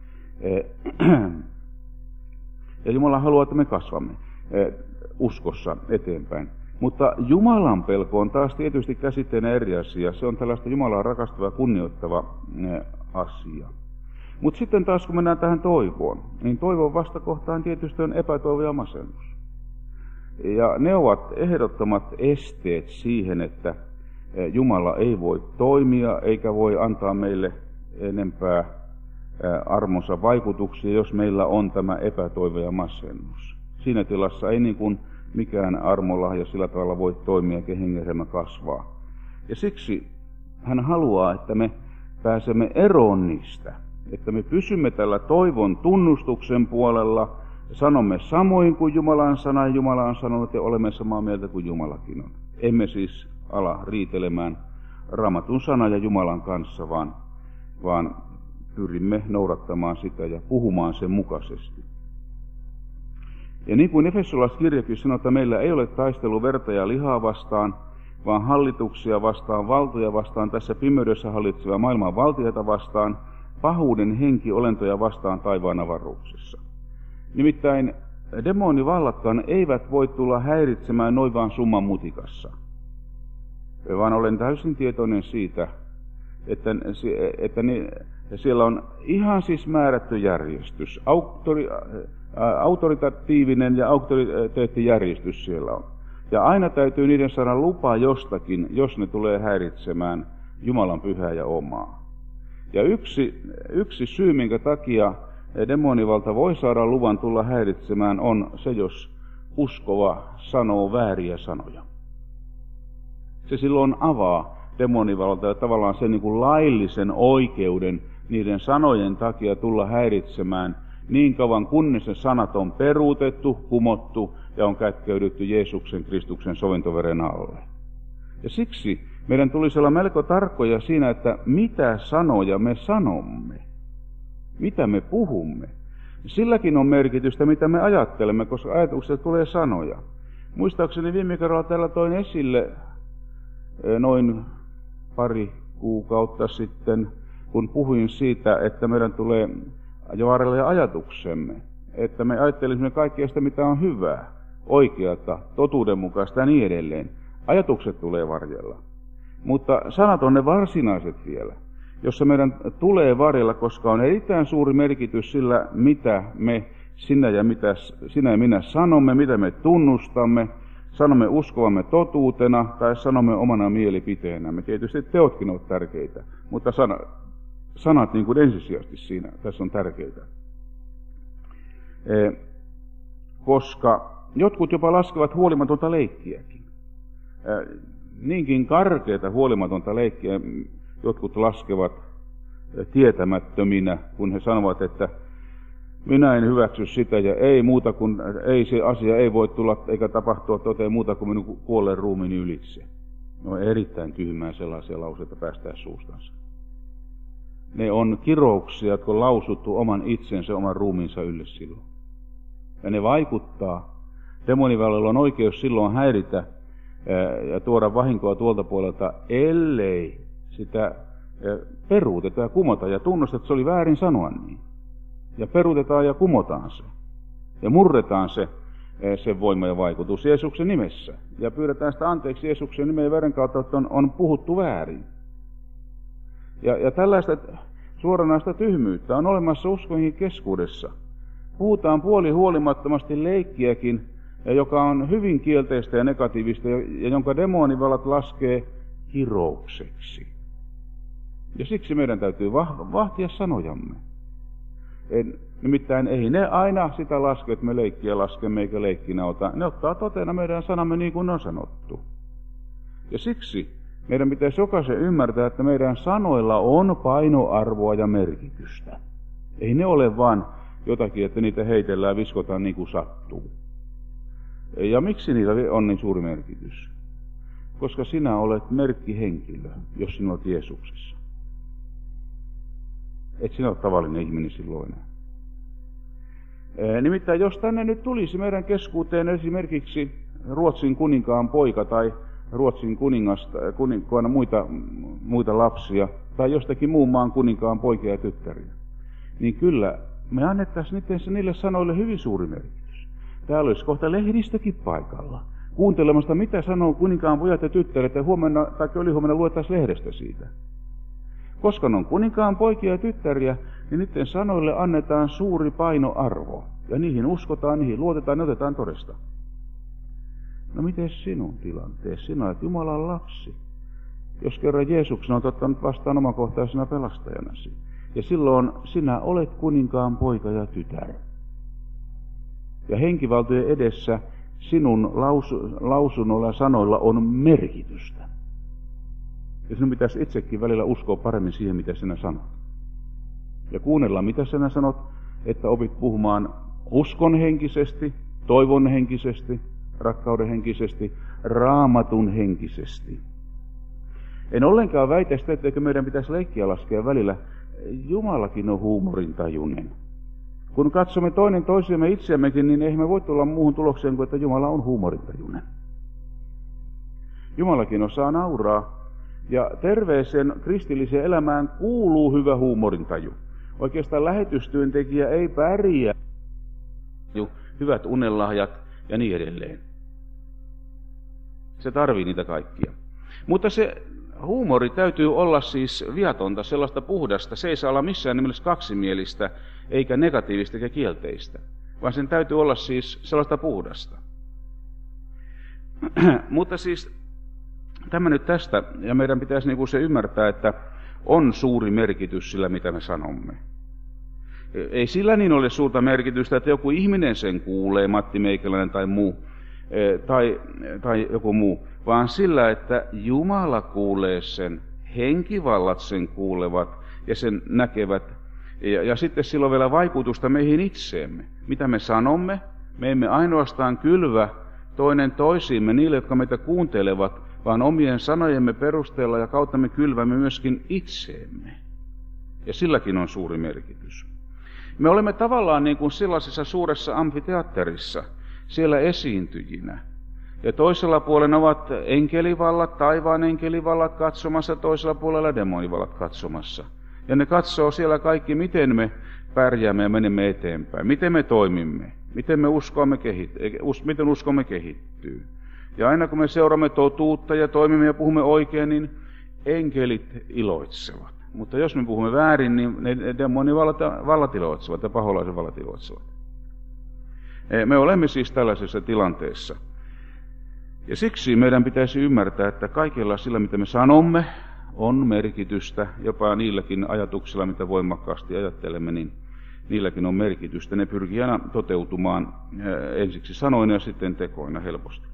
Ja Jumala haluaa, että me kasvamme uskossa eteenpäin. Mutta Jumalan pelko on taas tietysti käsitteenä eri asia. Se on tällaista Jumalaa rakastava ja kunnioittava asia. Mutta sitten taas kun mennään tähän toivoon, niin toivon vastakohtaan tietysti on epätoivo ja masennus. Ja ne ovat ehdottomat esteet siihen, että Jumala ei voi toimia eikä voi antaa meille enempää armonsa vaikutuksia, jos meillä on tämä epätoivo ja masennus. Siinä tilassa ei niin kuin mikään armolahja sillä tavalla voi toimia, eikä hengeremä kasvaa. Ja siksi hän haluaa, että me pääsemme eroon niistä, että me pysymme tällä toivon tunnustuksen puolella, sanomme samoin kuin Jumalan sana, Jumala on sanonut, ja olemme samaa mieltä kuin Jumalakin on. Emme siis ala riitelemään Raamatun sana ja Jumalan kanssa, vaan pyrimme noudattamaan sitä ja puhumaan sen mukaisesti. Ja niin kuin Efesolaiskirjakin sanoo, että meillä ei ole taistelu verta ja lihaa vastaan, vaan hallituksia vastaan, valtoja vastaan, tässä pimeydessä hallitsevaa maailman valtioita vastaan, pahuuden henki olentoja vastaan taivaan avaruuksissa. Nimittäin demonivallatkaan eivät voi tulla häiritsemään noin vaan summan mutikassa, vaan olen täysin tietoinen siitä, että siellä on ihan siis määrätty järjestys, autoritatiivinen ja auktoriteettijärjestys siellä on. Ja aina täytyy niiden saada lupa jostakin, jos ne tulee häiritsemään Jumalan pyhää ja omaa. Ja yksi syy, minkä takia demonivalta voi saada luvan tulla häiritsemään, on se, jos uskova sanoo vääriä sanoja. Se silloin avaa demonivalta ja tavallaan sen niin kuin laillisen oikeuden niiden sanojen takia tulla häiritsemään niin kauan, kunnes ne sanat on peruutettu, kumottu ja on kätkeydytty Jeesuksen Kristuksen sovintoveren alle. Ja siksi meidän tulisi olla melko tarkkoja siinä, että mitä sanoja me sanomme, mitä me puhumme. Silläkin on merkitystä, mitä me ajattelemme, koska ajatuksesta tulee sanoja. Muistaakseni viime kerralla täällä toin esille noin pari kuukautta sitten, kun puhuin siitä, että meidän tulee jo varrella ajatuksemme, että me ajattelisimme kaikkea sitä, mitä on hyvää, oikeata, totuudenmukaista ja niin edelleen. Ajatukset tulee varjella. Mutta sanat on ne varsinaiset vielä, jossa meidän tulee varjella, koska on erittäin suuri merkitys sillä, mitä sinä ja minä sanomme, mitä me tunnustamme, sanomme uskovamme totuutena tai sanomme omana mielipiteenämme. Tietysti teotkin ovat tärkeitä, mutta sanat niin kuin ensisijaisesti siinä, tässä on tärkeitä. Koska jotkut jopa laskevat huolimatonta leikkiäkin. Niinkin karkeita huolimatonta leikkiä jotkut laskevat tietämättöminä, kun he sanovat, että minä en hyväksy sitä ja ei muuta kuin, ei se asia ei voi tulla eikä tapahtua toteen muuta kuin minun kuolleen ruumiini ylitse. Ne on erittäin tyhmää sellaisia lauseita päästää suustansa. Ne on kirouksia, jotka on lausuttu oman itsensä, oman ruumiinsa ylle silloin. Ja ne vaikuttaa. Demonivallalla on oikeus silloin häiritä ja tuoda vahinkoa tuolta puolelta, ellei sitä peruutetaan ja kumotaan ja tunnustetaan, että se oli väärin sanoa niin. Ja peruutetaan ja kumotaan se. Ja murretaan sen voima ja vaikutus Jeesuksen nimessä. Ja pyydetään sitä anteeksi Jeesuksen nimen ja veren kautta, että on puhuttu väärin. Ja tällaista suoranaista tyhmyyttä on olemassa uskonkin keskuudessa. Puhutaan puolihuolimattomasti leikkiäkin, joka on hyvin kielteistä ja negatiivista, ja jonka demonivallat laskee kiroukseksi. Ja siksi meidän täytyy vahtia sanojamme. Nimittäin ei ne aina sitä laske, että me leikkiä laskemme eikä leikkinä ota. Ne ottaa totena meidän sanamme niin kuin on sanottu. Ja siksi meidän pitäisi jokaisen ymmärtää, että meidän sanoilla on painoarvoa ja merkitystä. Ei ne ole vaan jotakin, että niitä heitellään ja viskotaan niin kuin sattuu. Ja miksi niillä on niin suuri merkitys? Koska sinä olet merkkihenkilö, jos sinä olet Jeesuksessa. Et sinä ole tavallinen ihminen silloin. Nimittäin jos tänne nyt tulisi meidän keskuuteen esimerkiksi Ruotsin kuninkaan poika tai Ruotsin kuninkaan muita lapsia tai jostakin muun maan kuninkaan poikia ja tyttäriä, niin kyllä me annettaisiin niille sanoille hyvin suuri merkitys. Täällä olisi kohta lehdistökin paikalla kuuntelemasta, mitä sanoo kuninkaan pojat ja tyttäret, ja huomenna tai ylihuomenna luettaisiin lehdestä siitä. Koska ne on kuninkaan poikia ja tyttäriä, niin niiden sanoille annetaan suuri painoarvo. Ja niihin uskotaan, niihin luotetaan, ne otetaan todesta. No miten sinun tilanteesi? Sinä olet Jumalan lapsi. Jos kerran Jeesuksen on ottanut vastaan omakohtaisena pelastajanasi. Ja silloin sinä olet kuninkaan poika ja tytär. Ja henkivaltojen edessä sinun lausunnolla ja sanoilla on merkitystä. Ja sinun pitäisi itsekin välillä uskoa paremmin siihen, mitä sinä sanot. Ja kuunnella, mitä sinä sanot, että opit puhumaan uskonhenkisesti, toivonhenkisesti, rakkaudenhenkisesti, raamatun henkisesti. En ollenkaan väitä sitä, etteikö meidän pitäisi leikkiä laskea välillä. Jumalakin on huumorintajuinen. Kun katsomme toinen toisiamme itseämmekin, niin eihän me voi tulla muuhun tulokseen kuin, että Jumala on huumorintajuinen. Jumalakin osaa nauraa. Ja terveeseen kristilliseen elämään kuuluu hyvä huumorintaju. Oikeastaan lähetystyöntekijä ei pärjää. Hyvät unelahjat ja niin edelleen. Se tarvii niitä kaikkia. Mutta se huumori täytyy olla siis viatonta, sellaista puhdasta. Se ei saa olla missään nimessä kaksimielistä, eikä negatiivista eikä kielteistä. Vaan sen täytyy olla siis sellaista puhdasta. Mutta siis tämä nyt tästä, ja meidän pitäisi niin kuin se ymmärtää, että on suuri merkitys sillä, mitä me sanomme. Ei sillä niin ole suurta merkitystä, että joku ihminen sen kuulee, Matti Meikäläinen tai muu, tai joku muu, vaan sillä, että Jumala kuulee sen, henkivallat sen kuulevat ja sen näkevät, ja sitten sillä on vielä vaikutusta meihin itseemme. Mitä me sanomme, me emme ainoastaan kylvä toinen toisiimme niille, jotka meitä kuuntelevat, vaan omien sanojemme perusteella ja kautta me kylvämme myöskin itseemme. Ja silläkin on suuri merkitys. Me olemme tavallaan niin kuin sellaisessa suuressa amfiteatterissa, siellä esiintyjinä. Ja toisella puolella ovat enkelivallat, taivaan enkelivallat katsomassa, toisella puolella demonivallat katsomassa. Ja ne katsoo siellä kaikki, miten me pärjäämme ja menemme eteenpäin, miten me toimimme, miten uskomme kehittyy. Ja aina kun me seuraamme totuutta ja toimimme ja puhumme oikein, niin enkelit iloitsevat. Mutta jos me puhumme väärin, niin ne demonivallat iloitsevat ja paholaisen vallat iloitsevat. Me olemme siis tällaisessa tilanteessa. Ja siksi meidän pitäisi ymmärtää, että kaikella sillä, mitä me sanomme, on merkitystä. Jopa niilläkin ajatuksilla, mitä voimakkaasti ajattelemme, niin niilläkin on merkitystä. Ne pyrkii aina toteutumaan ensiksi sanoina ja sitten tekoina helposti.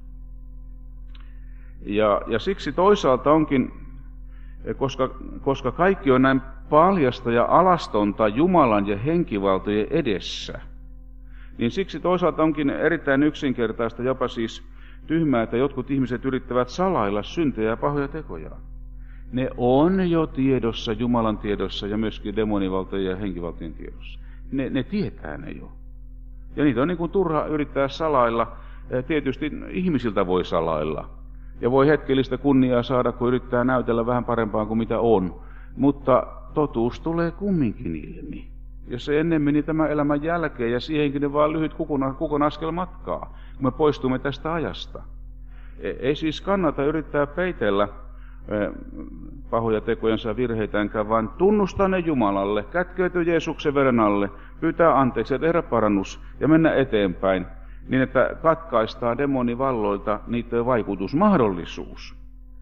Ja siksi toisaalta onkin, koska kaikki on näin paljasta ja alastonta Jumalan ja henkivaltojen edessä, niin siksi toisaalta onkin erittäin yksinkertaista, jopa siis tyhmää, että jotkut ihmiset yrittävät salailla syntejä ja pahoja tekojaan. Ne on jo tiedossa, Jumalan tiedossa ja myöskin demonivaltojen ja henkivaltojen tiedossa. Ne tietää ne jo. Ja niitä on niin kuin turha yrittää salailla. Tietysti ihmisiltä voi salailla. Ja voi hetkellistä kunniaa saada, kun yrittää näytellä vähän parempaa kuin mitä on. mutta totuus tulee kumminkin ilmi. Jos se ennemmin, niin tämän elämän jälkeen, ja siihenkin vaan lyhyt kukon askel matkaa, kun me poistumme tästä ajasta. Ei siis kannata yrittää peitellä pahoja tekojensa virheitäänkään, vaan tunnustaa ne Jumalalle, kätkeytyä Jeesuksen veren alle, pyytää anteeksi ja tehdä parannus ja mennä eteenpäin, niin että katkaistaan demonivalloilta niiden vaikutusmahdollisuus.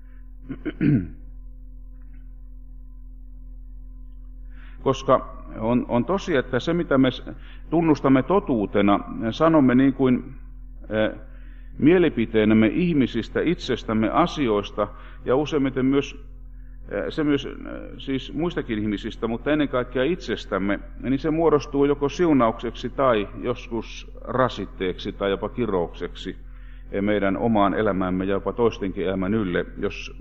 Koska on tosi, että se mitä me tunnustamme totuutena, sanomme niin kuin mielipiteenämme ihmisistä, itsestämme, asioista ja useimmiten myös siis muistakin ihmisistä, mutta ennen kaikkea itsestämme, niin se muodostuu joko siunaukseksi tai joskus rasitteeksi tai jopa kiroukseksi meidän omaan elämäämme ja jopa toistenkin elämän ylle, jos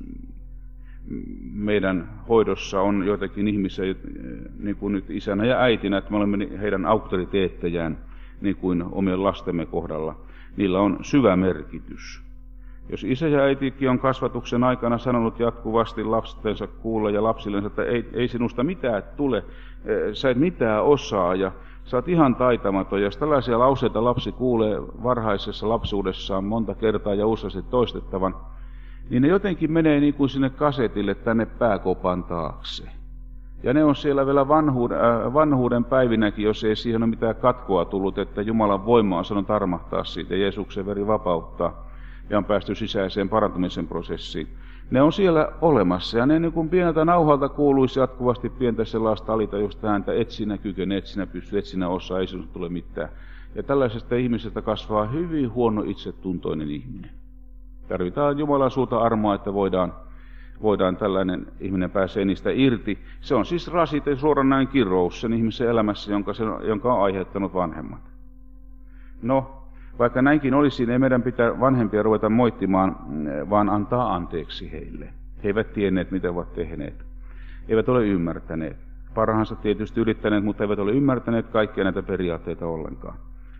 meidän hoidossa on joitakin ihmisiä, niin kuin nyt isänä ja äitinä, että me olemme heidän auktoriteettejään, niin kuin omien lastemme kohdalla. Niillä on syvä merkitys. Jos isä ja äitikin on kasvatuksen aikana sanonut jatkuvasti lastensa kuulle ja lapsillensa, että ei sinusta mitään tule, sä et mitään osaa ja sä oot ihan taitamaton. Ja jos tällaisia lauseita lapsi kuulee varhaisessa lapsuudessaan monta kertaa ja useasti toistettavan, niin ne jotenkin menee niin kuin sinne kasetille tänne pääkopan taakse. Ja ne on siellä vielä vanhuuden päivinäkin, jos ei siihen ole mitään katkoa tullut, että Jumalan voima on sanonut armahtaa siitä, Jeesuksen veri vapauttaa, ja on päästy sisäiseen parantumisen prosessiin. Ne on siellä olemassa, ja ne niin kuin pieneltä nauhalta kuuluisi jatkuvasti pientä sellaista alitajusta ääntä, et sinä kykene, et sinä pysty, et sinä osaa, ei sinusta tule mitään. Ja tällaisesta ihmisestä kasvaa hyvin huono itsetuntoinen ihminen. Tarvitaan Jumalan suurta armoa, että voidaan tällainen ihminen pääsee niistä irti. Se on siis rasite, suoranainen kirous sen ihmisen elämässä, jonka on aiheuttanut vanhemmat. No, vaikka näinkin olisi, ei meidän pitää vanhempia ruveta moittimaan, vaan antaa anteeksi heille. He eivät tienneet, mitä ovat tehneet. Eivät ole ymmärtäneet. Parhaansa tietysti yrittäneet, mutta eivät ole ymmärtäneet kaikkia näitä periaatteita ollenkaan.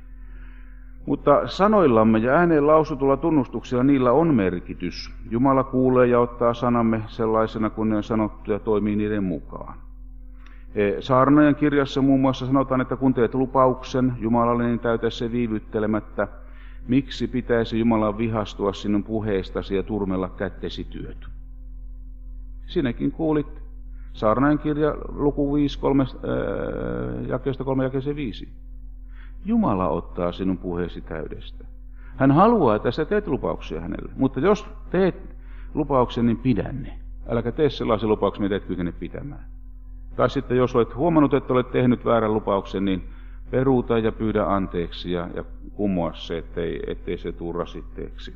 Mutta sanoillamme ja ääneen lausutulla tunnustuksella niillä on merkitys. Jumala kuulee ja ottaa sanamme sellaisena, kun ne on sanottu ja toimii niiden mukaan. Saarnojen kirjassa muun muassa sanotaan, että kun teet lupauksen Jumalalle, niin täytä se viivyttelemättä. Miksi pitäisi Jumalan vihastua sinun puheestasi ja turmella kättesi työt? Sinäkin kuulit Saarnojen kirja luku 5, jakeesta 3 jakeeseen 5. Jumala ottaa sinun puheesi täydestä. Hän haluaa, että sä teet lupauksia hänelle. Mutta jos teet lupauksen, niin pidä ne. Äläkä tee sellaisen lupauksen, mitä et kykene pitämään. Tai sitten jos olet huomannut, että olet tehnyt väärän lupauksen, niin peruuta ja pyydä anteeksi ja kumoa se, ettei se tule rasitteeksi.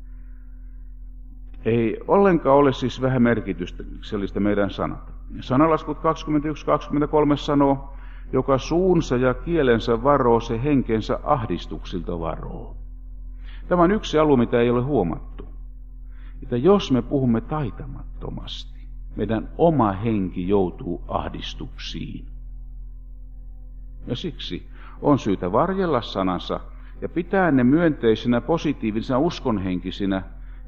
Ei ollenkaan ole siis vähän merkityksellistä meidän sanat. Sanalaskut 21-23 sanoo, joka suunsa ja kielensä varoo, se henkensä ahdistuksilta varoo. Tämä on yksi alue, mitä ei ole huomattu. Että jos me puhumme taitamattomasti, meidän oma henki joutuu ahdistuksiin. Ja siksi on syytä varjella sanansa ja pitää ne myönteisinä, positiivisina, uskonhenkisinä,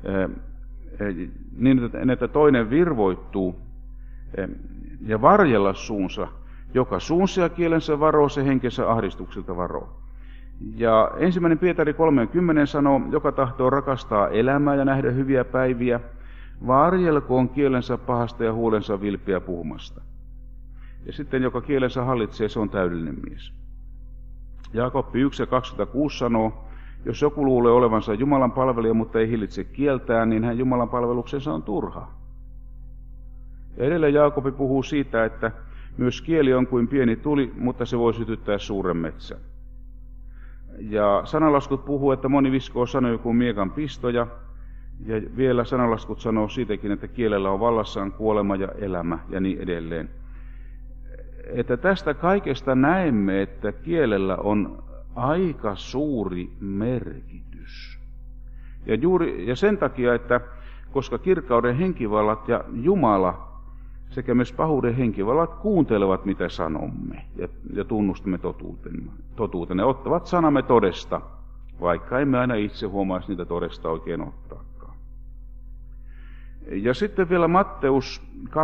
niin että toinen virvoittuu ja varjella suunsa. Joka suunsa ja kielensä varoo, se henkensä ahdistuksilta varoo. Ja 1. Pietari 3:10 sanoo, joka tahtoo rakastaa elämää ja nähdä hyviä päiviä, varjelkoon kielensä pahasta ja huulensa vilppiä puhumasta. Ja sitten joka kielensä hallitsee, se on täydellinen mies. Jaakobbi 1:26 sanoo, jos joku luulee olevansa Jumalan palvelija, mutta ei hillitse kieltään, niin hän Jumalan palveluksensa on turha. Ja edelleen Jaakobi puhuu siitä, että myös kieli on kuin pieni tuli, mutta se voi sytyttää suuren metsän. Ja sanalaskut puhuu, että moni viskoo sanoja kuin miekan pistoja. Ja vielä sanalaskut sanoo siitäkin, että kielellä on vallassaan kuolema ja elämä ja niin edelleen. Että tästä kaikesta näemme, että kielellä on aika suuri merkitys. Ja sen takia, että koska kirkkauden henkivallat ja Jumala sekä myös pahuuden henkivallat kuuntelevat, mitä sanomme, ja tunnustamme totuutena, ja ottavat sanamme todesta, vaikka emme aina itse huomaisi niitä todesta oikein ottaakaan. Ja sitten vielä Matteus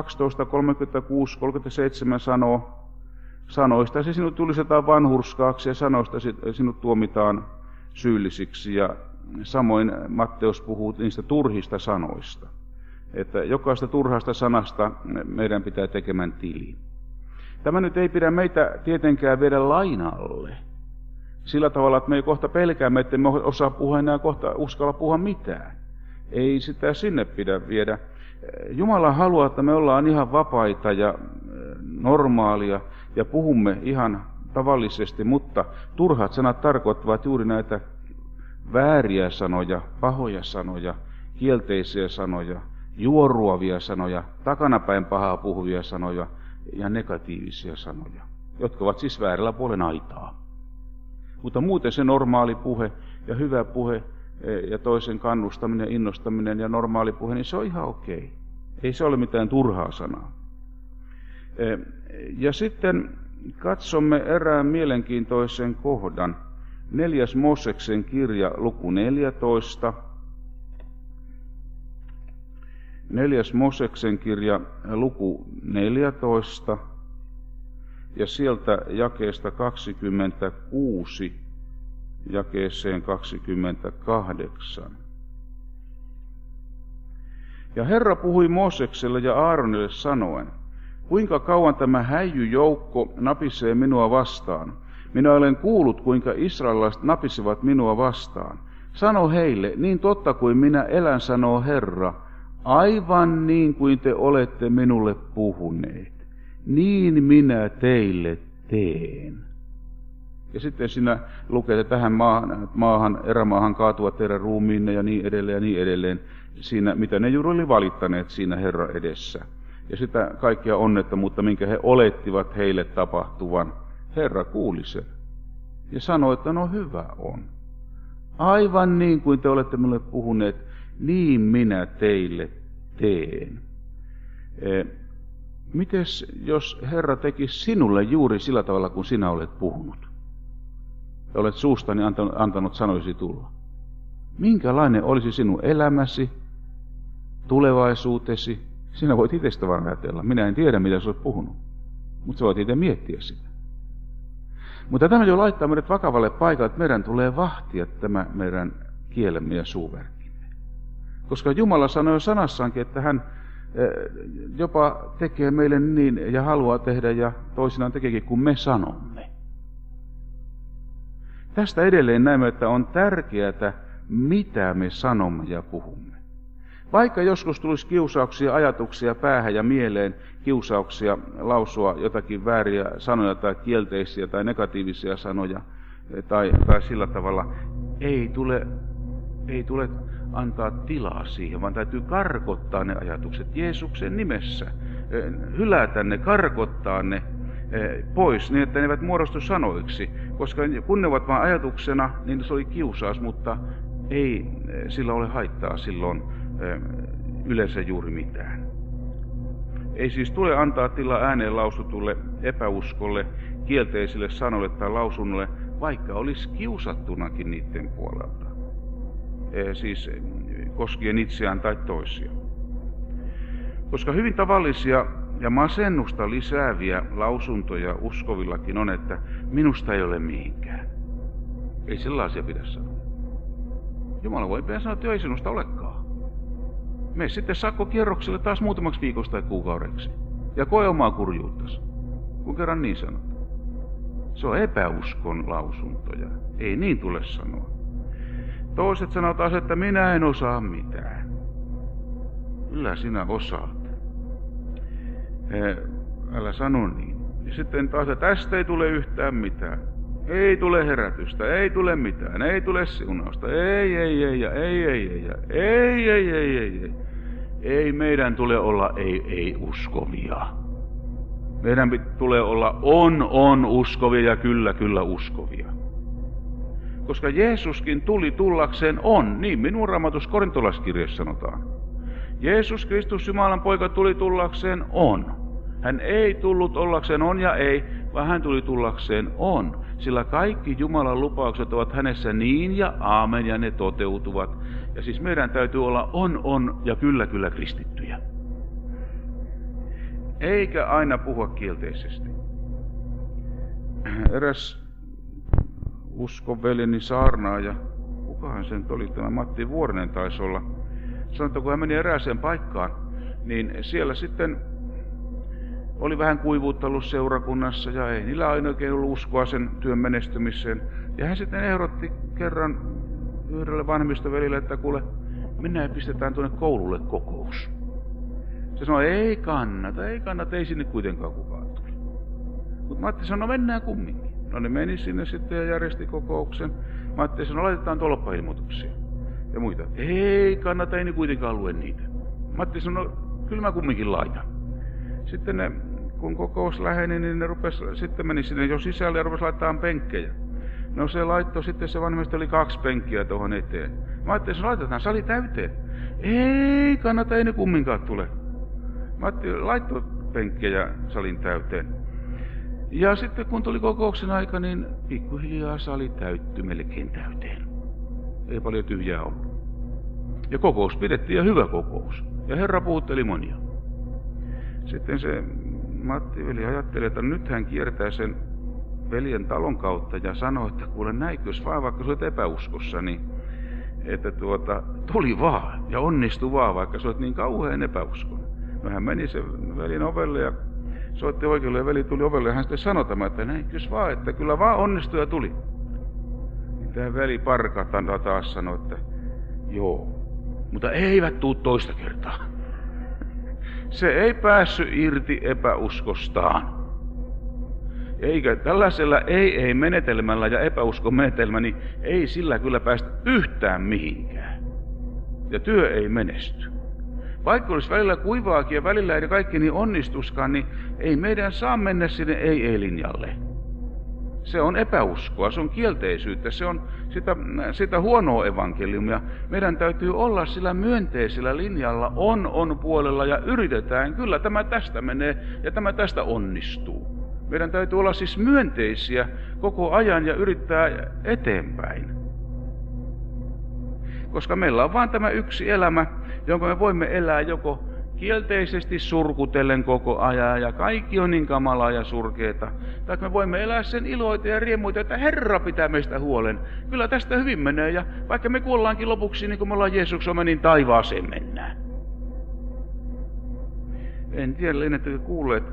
12:36-37 sanoista sinut julistetaan vanhurskaaksi ja sanoista sinut tuomitaan syyllisiksi. Ja samoin Matteus puhuu niistä turhista sanoista. Että jokaista turhasta sanasta meidän pitää tekemään tili. Tämä nyt ei pidä meitä tietenkään viedä lainalle. Sillä tavalla, että me kohta pelkäämme, että me osaa puhua enää kohta uskalla puhua mitään. Ei sitä sinne pidä viedä. Jumala haluaa, että me ollaan ihan vapaita ja normaalia ja puhumme ihan tavallisesti, mutta turhat sanat tarkoittavat juuri näitä vääriä sanoja, pahoja sanoja, kielteisiä sanoja, juoruavia sanoja, takanapäin pahaa puhuvia sanoja ja negatiivisia sanoja, jotka ovat siis väärällä puolen aitaa. Mutta muuten se normaali puhe ja hyvä puhe ja toisen kannustaminen, innostaminen ja normaali puhe, niin se on ihan okei. Ei se ole mitään turhaa sanaa. Ja sitten katsomme erään mielenkiintoisen kohdan. 4. Mooseksen kirja, luku 14. 4. Mooseksen kirja, luku 14. Ja sieltä jakeesta 26 jakeeseen 28. Ja Herra puhui Moosekselle ja Aaronille sanoen, kuinka kauan tämä häijyjoukko napisee minua vastaan? Minä olen kuullut, kuinka israelilaiset napisivat minua vastaan. Sano heille, niin totta kuin minä elän, sanoo Herra, aivan niin kuin te olette minulle puhuneet, niin minä teille teen. Ja sitten siinä lukee, että tähän erämaahan kaatuvat teidän ruumiinne ja niin edelleen ja niin edelleen. Siinä, mitä ne juuri oli valittaneet siinä Herran edessä. Ja sitä kaikkia onnettomuutta, minkä he olettivat heille tapahtuvan. Herra kuuli sen ja sanoi, että no hyvä on. Aivan niin kuin te olette minulle puhuneet, niin minä teille teen. Mites jos Herra tekisi sinulle juuri sillä tavalla, kun sinä olet puhunut? Ja olet suustani antanut sanoisi tulla. Minkälainen olisi sinun elämäsi, tulevaisuutesi? Sinä voit itsestä vaan ajatella. Minä en tiedä, mitä sä olet puhunut, mutta sä voit itse miettiä sitä. Mutta tämä jo laittaa meidät vakavalle paikalle, että meidän tulee vahtia tämä meidän kielemme ja suuverkkimme. Koska Jumala sanoi sanassaankin, että hän jopa tekee meille niin ja haluaa tehdä ja toisinaan tekeekin kuin me sanomme. Tästä edelleen näemme, että on tärkeää, mitä me sanomme ja puhumme. Vaikka joskus tulisi kiusauksia, ajatuksia päähän ja mieleen, kiusauksia lausua jotakin vääriä sanoja tai kielteisiä tai negatiivisia sanoja tai sillä tavalla, ei tule antaa tilaa siihen, vaan täytyy karkottaa ne ajatukset Jeesuksen nimessä. Hylätä ne, karkottaa ne pois niin, että ne eivät muodostu sanoiksi, koska kun ne ovat vain ajatuksena, niin se oli kiusaus, mutta ei sillä ole haittaa silloin yleensä juuri mitään. Ei siis tule antaa tilaa ääneen lausutulle epäuskolle, kielteisille sanoille tai lausunnolle, vaikka olisi kiusattunakin niiden puolelta. Siis koskien itseään tai toisia. Koska hyvin tavallisia ja masennusta lisääviä lausuntoja uskovillakin on, että minusta ei ole mihinkään. Ei sellaisia pidä sanoa. Jumala voi sanoa, että ei sinusta olekaan. Mene sitten sakkokierrokselle taas muutamaksi viikoksi tai kuukaudeksi. Ja koe omaa kurjuuttasi, kun kerran niin sanot. Se on epäuskon lausuntoja. Ei niin tule sanoa. Toiset sanoo taas, että minä en osaa mitään. Kyllä sinä osaat. Älä sano niin. Ja sitten taas, että tästä ei tule yhtään mitään. Ei tule herätystä, ei tule mitään, ei tule siunausta, ei. Ei meidän tule olla ei uskovia. Meidän tulee olla on uskovia ja kyllä uskovia. Koska Jeesuskin tuli tullakseen on, niin minun Raamatussa korintolaiskirjassa sanotaan. Jeesus Kristus, Jumalan poika, tuli tullakseen on. Hän ei tullut ollakseen on ja ei, vaan hän tuli tullakseen on. Sillä kaikki Jumalan lupaukset ovat hänessä niin ja aamen ja ne toteutuvat. Ja siis meidän täytyy olla on ja kyllä kristitty. eikä aina puhua kielteisesti. Eräs uskoveljeni saarnaaja, kukahan sen oli, tämä Matti Vuorinen taisi olla, sanoi, että kun hän meni erääseen paikkaan, niin siellä sitten oli vähän kuivuutta ollut seurakunnassa ja ei niillä aina oikein ollut uskoa sen työn menestymiseen. Ja hän sitten ehdotti kerran yhdelle vanhemmistovelille, että kuule, mennään ja pistetään tuonne koululle kokous. Se sanoi, ei kannata, ei sinne kuitenkaan kukaan tule. Mutta Matti sanoi, no mennään kumminkin. No ne meni sinne sitten ja järjesti kokouksen. Matti sanoi, laitetaan tolppailmoituksia ja muita. Ei kannata, ei ne kuitenkaan lue niitä. Matti sanoi, kyllä mä kumminkin laitan. Sitten ne, kun kokous läheni, niin ne sitten meni sinne jo sisälle ja rupesi laittamaan penkkejä. No se laittoi sitten, se vanhemmista oli 2 penkkiä tuohon eteen. Mä ajattelin, että laitetaan sali täyteen. Ei kannata, ei ne kumminkaan tule. Matti laittoi penkkejä salin täyteen. Ja sitten kun tuli kokouksen aika, niin pikkuhiljaa sali täyttyi melkein täyteen. Ei paljon tyhjää ollut. Ja kokous pidettiin ja hyvä kokous. Ja Herra puhutteli monia. Sitten se Matti veli ajatteli, että nyt hän kiertää sen veljen talon kautta ja sanoi, että kuule näikös vaan, vaikka sä olet epäuskossa, niin että tuli vaan ja onnistui vaan, vaikka sä olet niin kauhean epäuskonen. No hän meni sen veljen ovelle ja soitti oikealle ja veli tuli ovelle ja hän sitten sanoi tämän, että näikös vaan, että kyllä vaan onnistui ja tuli. Niin tämä veli parkatanda taas sanoi, että joo, mutta eivät tuu toista kertaa. Se ei päässyt irti epäuskostaan. Eikä tällaisella ei-menetelmällä ja epäuskon menetelmä, niin ei sillä kyllä päästä yhtään mihinkään. Ja työ ei menesty. Vaikka olisi välillä kuivaakin ja välillä ei kaikki niin onnistuskaan, niin ei meidän saa mennä sinne ei-linjalle. Se on epäuskoa, se on kielteisyyttä, se on sitä huonoa evankeliumia. Meidän täytyy olla sillä myönteisellä linjalla on puolella ja yritetään. Kyllä tämä tästä menee ja tämä tästä onnistuu. Meidän täytyy olla siis myönteisiä koko ajan ja yrittää eteenpäin. Koska meillä on vain tämä yksi elämä, jonka me voimme elää joko kielteisesti surkutellen koko ajan ja kaikki on niin kamalaa ja surkeeta. Tai me voimme elää sen iloita ja riemuita, että Herra pitää meistä huolen. Kyllä tästä hyvin menee ja vaikka me kuollaankin lopuksi niin kuin me ollaan Jeesuksemme, niin taivaaseen mennään. En tiedä, lienettekö kuulleet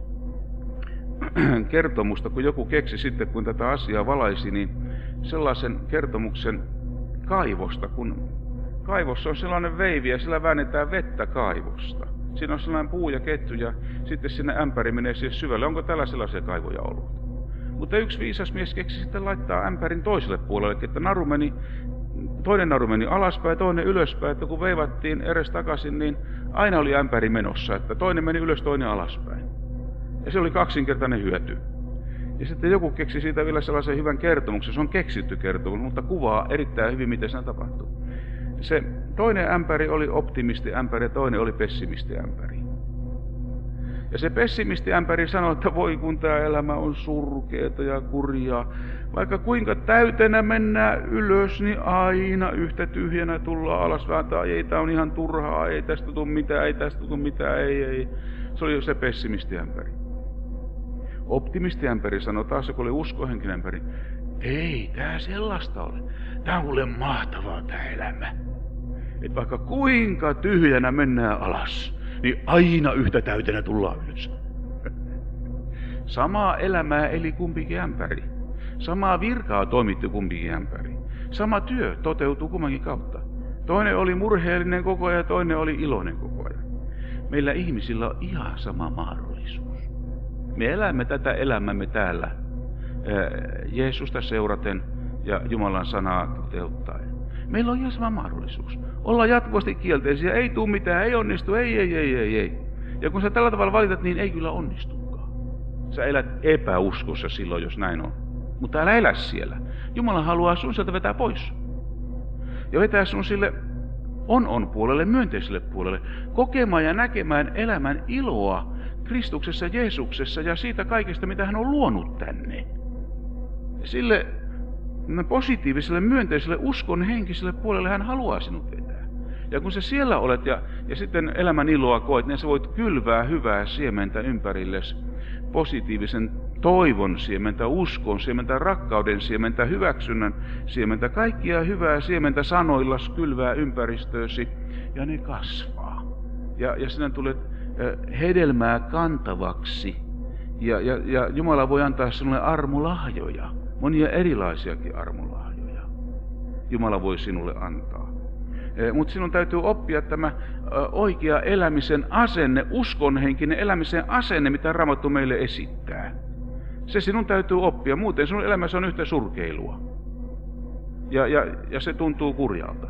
kertomusta, kun joku keksi sitten, kun tätä asiaa valaisi, niin sellaisen kertomuksen kaivosta, kun kaivossa on sellainen veivi ja sillä väännetään vettä kaivosta. Siinä on sellainen puu ja ketju ja sitten sinne ämpäri menee siihen syvälle. Onko tällä sellaisia kaivoja ollut? Mutta yksi viisas mies keksi sitten laittaa ämpärin toiselle puolelle, että toinen naru meni alaspäin ja toinen ylöspäin, että kun veivattiin edes takaisin, niin aina oli ämpäri menossa, että toinen meni ylös, toinen alaspäin. Ja se oli kaksinkertainen hyöty. Ja sitten joku keksi siitä vielä sellaisen hyvän kertomuksen, se on keksitty kertomus, mutta kuvaa erittäin hyvin, miten se tapahtuu. Se toinen ämpäri oli optimistiämpäri ja toinen oli pessimistiämpäri. Ja se pessimistiämpäri sanoi, että voi kun tämä elämä on surkeata ja kurjaa. Vaikka kuinka täytenä mennään ylös, niin aina yhtä tyhjänä tullaan alas. Tai ei, tämä on ihan turhaa, ei tästä tule mitään, ei. Se oli se pessimistiämpäri. Optimistiämpäri sanoi taas, kun oli uskohenkinen ämpäri, ei tää sellaista ole. Tää on kuule mahtavaa tää elämä. Et vaikka kuinka tyhjänä mennään alas, niin aina yhtä täytenä tullaan ylös. Samaa elämää eli kumpikin ämpäri. Samaa virkaa toimitti kumpikin ämpäri. Sama työ toteutuu kummankin kautta. Toinen oli murheellinen koko ajan ja toinen oli iloinen koko ajan. Meillä ihmisillä on ihan sama mahdollisuus. Me elämme tätä elämämme täällä Jeesusta seuraten ja Jumalan sanaa toteuttaen. Meillä on ihan sama mahdollisuus. Olla jatkuvasti kielteisiä, ei tule mitään, ei onnistu, ei. Ja kun sä tällä tavalla valitat, niin ei kyllä onnistukaan. Sä elät epäuskossa silloin, jos näin on. Mutta älä elä siellä. Jumala haluaa sun sieltä vetää pois. Ja vetää sun sille on puolelle, myönteiselle puolelle, kokemaan ja näkemään elämän iloa Kristuksessa, Jeesuksessa ja siitä kaikesta, mitä hän on luonut tänne. Sille positiiviselle, myönteiselle, uskon henkiselle puolelle hän haluaa sinut vetää. Ja kun sä siellä olet ja sitten elämän iloa koet, niin sä voit kylvää hyvää siementä ympärillesi. Positiivisen toivon siementä, uskon siementä, rakkauden siementä, hyväksynnän siementä. Kaikkia hyvää siementä sanoillas kylvää ympäristöösi ja ne kasvaa. Ja sinä tulet hedelmää kantavaksi. Ja Jumala voi antaa sinulle armolahjoja, monia erilaisiakin armolahjoja. Jumala voi sinulle antaa. Mutta sinun täytyy oppia tämä oikea elämisen asenne, uskonhenkinen elämisen asenne, mitä Raamattu meille esittää. Se sinun täytyy oppia, muuten sinun elämässä on yhtä surkeilua. Ja se tuntuu kurjalta.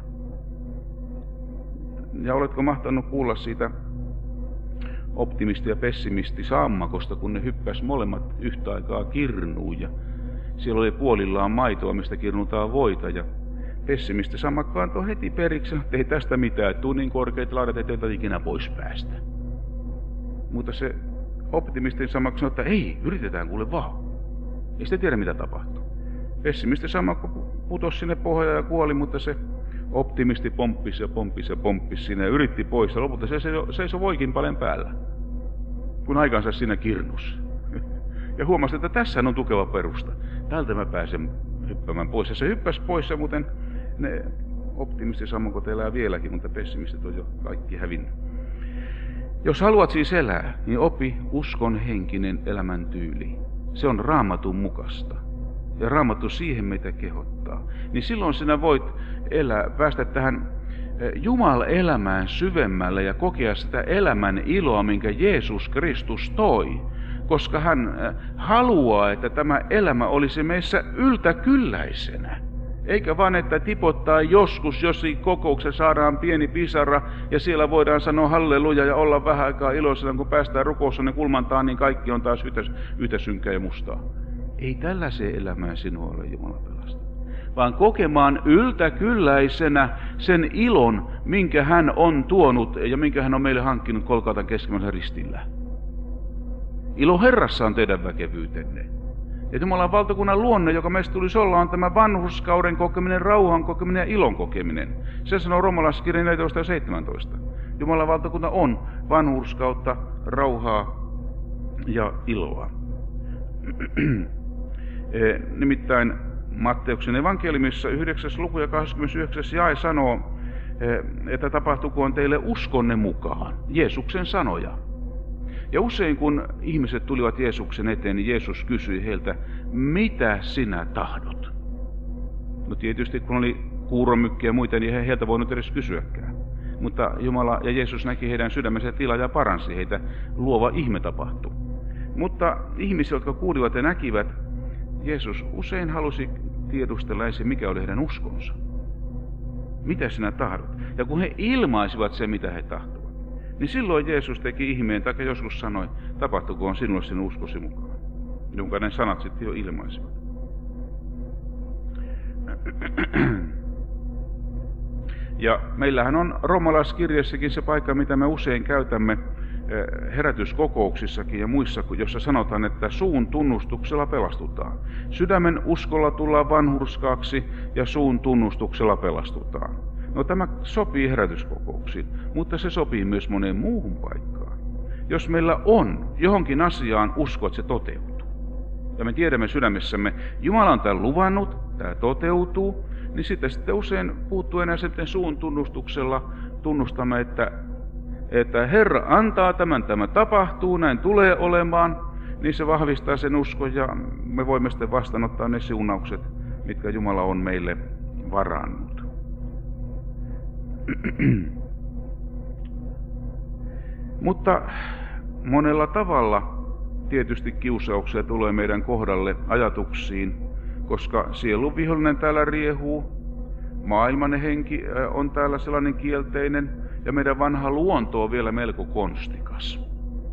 Ja oletko mahtanut kuulla siitä optimisti ja pessimisti sammakosta, kun ne hyppäs molemmat yhtä aikaa kirnuun ja siellä oli puolillaan maitoa, mistä kirnutaan voita ja pessimisti sammakko antoi heti periksi, että ei tästä mitään, tuu niin korkeita laadat, ettei tätä ikinä pois päästä. Mutta se optimistin sammakko sanoi, että ei, yritetään kuule vaan. Ei sitä tiedä mitä tapahtuu. Pessimisti sammakko putosi sinne pohjaan ja kuoli, mutta se optimisti pomppisi ja pomppisi ja pomppisi siinä ja yritti pois ja lopulta se seisoi voikin paljon päällä, kun aikansa siinä kirnus. Ja huomasi, että tässä on tukeva perusta. Täältä mä pääsen hyppäämään pois. Ja se hyppäsi pois ja muuten ne optimistisammakot elää vieläkin, mutta pessimistit on jo kaikki hävinnyt. Jos haluat siis elää, niin opi uskonhenkinen elämäntyyli. Se on Raamatun mukaista. Ja Raamattu siihen meitä kehottaa. Niin silloin sinä voit päästä tähän Jumala-elämään syvemmälle ja kokea sitä elämän iloa, minkä Jeesus Kristus toi. Koska hän haluaa, että tämä elämä olisi meissä yltäkylläisenä. Eikä vaan, että tipottaa joskus jossain kokouksessa saadaan pieni pisara ja siellä voidaan sanoa halleluja ja olla vähän aikaa iloisena, kun päästään rukoussanne kulmantaan, niin kaikki on taas yhtä synkkää ja mustaa. Ei tällaiseen elämään sinua ole Jumala pelastanut, vaan kokemaan yltäkylläisenä sen ilon, minkä hän on tuonut ja minkä hän on meille hankkinut Golgatan keskimmäisellä ristillä. Ilo Herrassa on teidän väkevyytenne. Ja Jumalan valtakunnan luonne, joka meistä tulisi olla, on tämä vanhurskauden kokeminen, rauhan kokeminen ja ilon kokeminen. Se sanoo Roomalaiskirja 14 ja 17. Jumalan valtakunta on vanhurskautta, rauhaa ja iloa. Nimittäin Matteuksen evankeliumissa 9. luku ja 29. jae sanoo, että tapahtukoon teille uskonne mukaan. Jeesuksen sanoja. Ja usein kun ihmiset tulivat Jeesuksen eteen, niin Jeesus kysyi heiltä, mitä sinä tahdot? No tietysti kun oli kuuromykkiä ja muita, niin he heiltä voinut edes kysyäkään. Mutta Jumala ja Jeesus näki heidän sydämensä tilaa ja paransi heitä. Luova ihme tapahtui. Mutta ihmiset, jotka kuulivat ja näkivät, Jeesus usein halusi tiedustella ensin, mikä oli heidän uskonsa. Mitä sinä tahdot? Ja kun he ilmaisivat sen, mitä he tahtovat, niin silloin Jeesus teki ihmeen, tai joskus sanoi, tapahtukoon sinulle sinun uskosi mukaan. Jonka ne sanat sitten jo ilmaisivat. Ja meillähän on Roomalaiskirjassakin se paikka, mitä me usein käytämme herätyskokouksissakin ja muissa, jossa sanotaan, että suun tunnustuksella pelastutaan. Sydämen uskolla tullaan vanhurskaaksi ja suun tunnustuksella pelastutaan. No tämä sopii herätyskokouksiin, mutta se sopii myös moneen muuhun paikkaan. Jos meillä on johonkin asiaan usko, että se toteutuu, ja me tiedämme sydämessämme, Jumala on tämän luvannut, tämä toteutuu, niin sitten usein puuttuu enää sitten suun tunnustuksella tunnustamme, että Herra antaa tämän, tämä tapahtuu, näin tulee olemaan, niin se vahvistaa sen uskon ja me voimme sitten vastaanottaa ne siunaukset, mitkä Jumala on meille varannut. Mutta monella tavalla tietysti kiusauksia tulee meidän kohdalle ajatuksiin, koska sielun vihollinen täällä riehuu, maailmanen henki on täällä sellainen kielteinen ja meidän vanha luonto on vielä melko konstikas.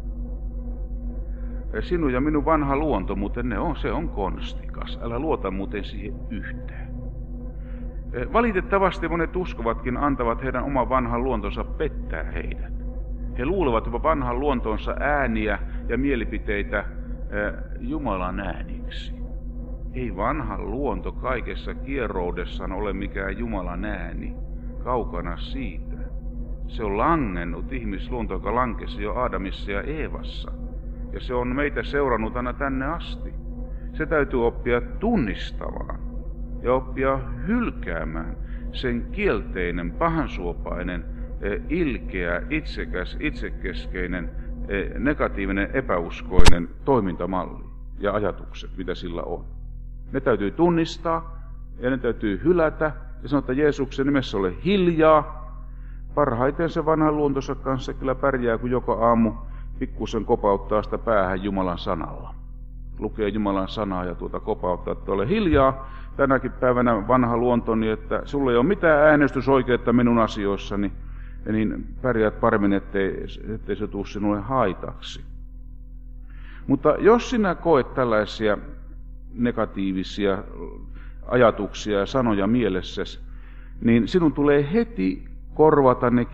Sinun ja minun vanha luonto, muuten se on konstikas. Älä luota muuten siihen yhtään. Valitettavasti monet uskovatkin antavat heidän oman vanhan luontonsa pettää heidät. He luulevat jopa vanhan luontonsa ääniä ja mielipiteitä Jumalan ääniksi. Ei vanha luonto kaikessa kieroudessaan ole mikään Jumalan ääni, kaukana siitä. Se on langennut ihmisluonto, joka lankesi jo Aadamissa ja Eevassa. Ja se on meitä seurannut aina tänne asti. Se täytyy oppia tunnistamaan ja oppia hylkäämään sen kielteinen, pahansuopainen, ilkeä, itsekäs, itsekeskeinen, negatiivinen, epäuskoinen toimintamalli ja ajatukset, mitä sillä on. Ne täytyy tunnistaa ja ne täytyy hylätä ja sanoa, että Jeesuksen nimessä ole hiljaa. Parhaiten se vanhan luontonsa kanssa kyllä pärjää, kun joka aamu pikkusen kopauttaa sitä päähän Jumalan sanalla. Lukee Jumalan sanaa ja kopauttaa, että ole hiljaa tänäkin päivänä vanha luontoni, että sulla ei ole mitään äänestysoikeutta minun asioissani, niin pärjäät paremmin, ettei se tule sinulle haitaksi. Mutta jos sinä koet tällaisia negatiivisia ajatuksia ja sanoja mielessäsi, niin sinun tulee heti korvata ne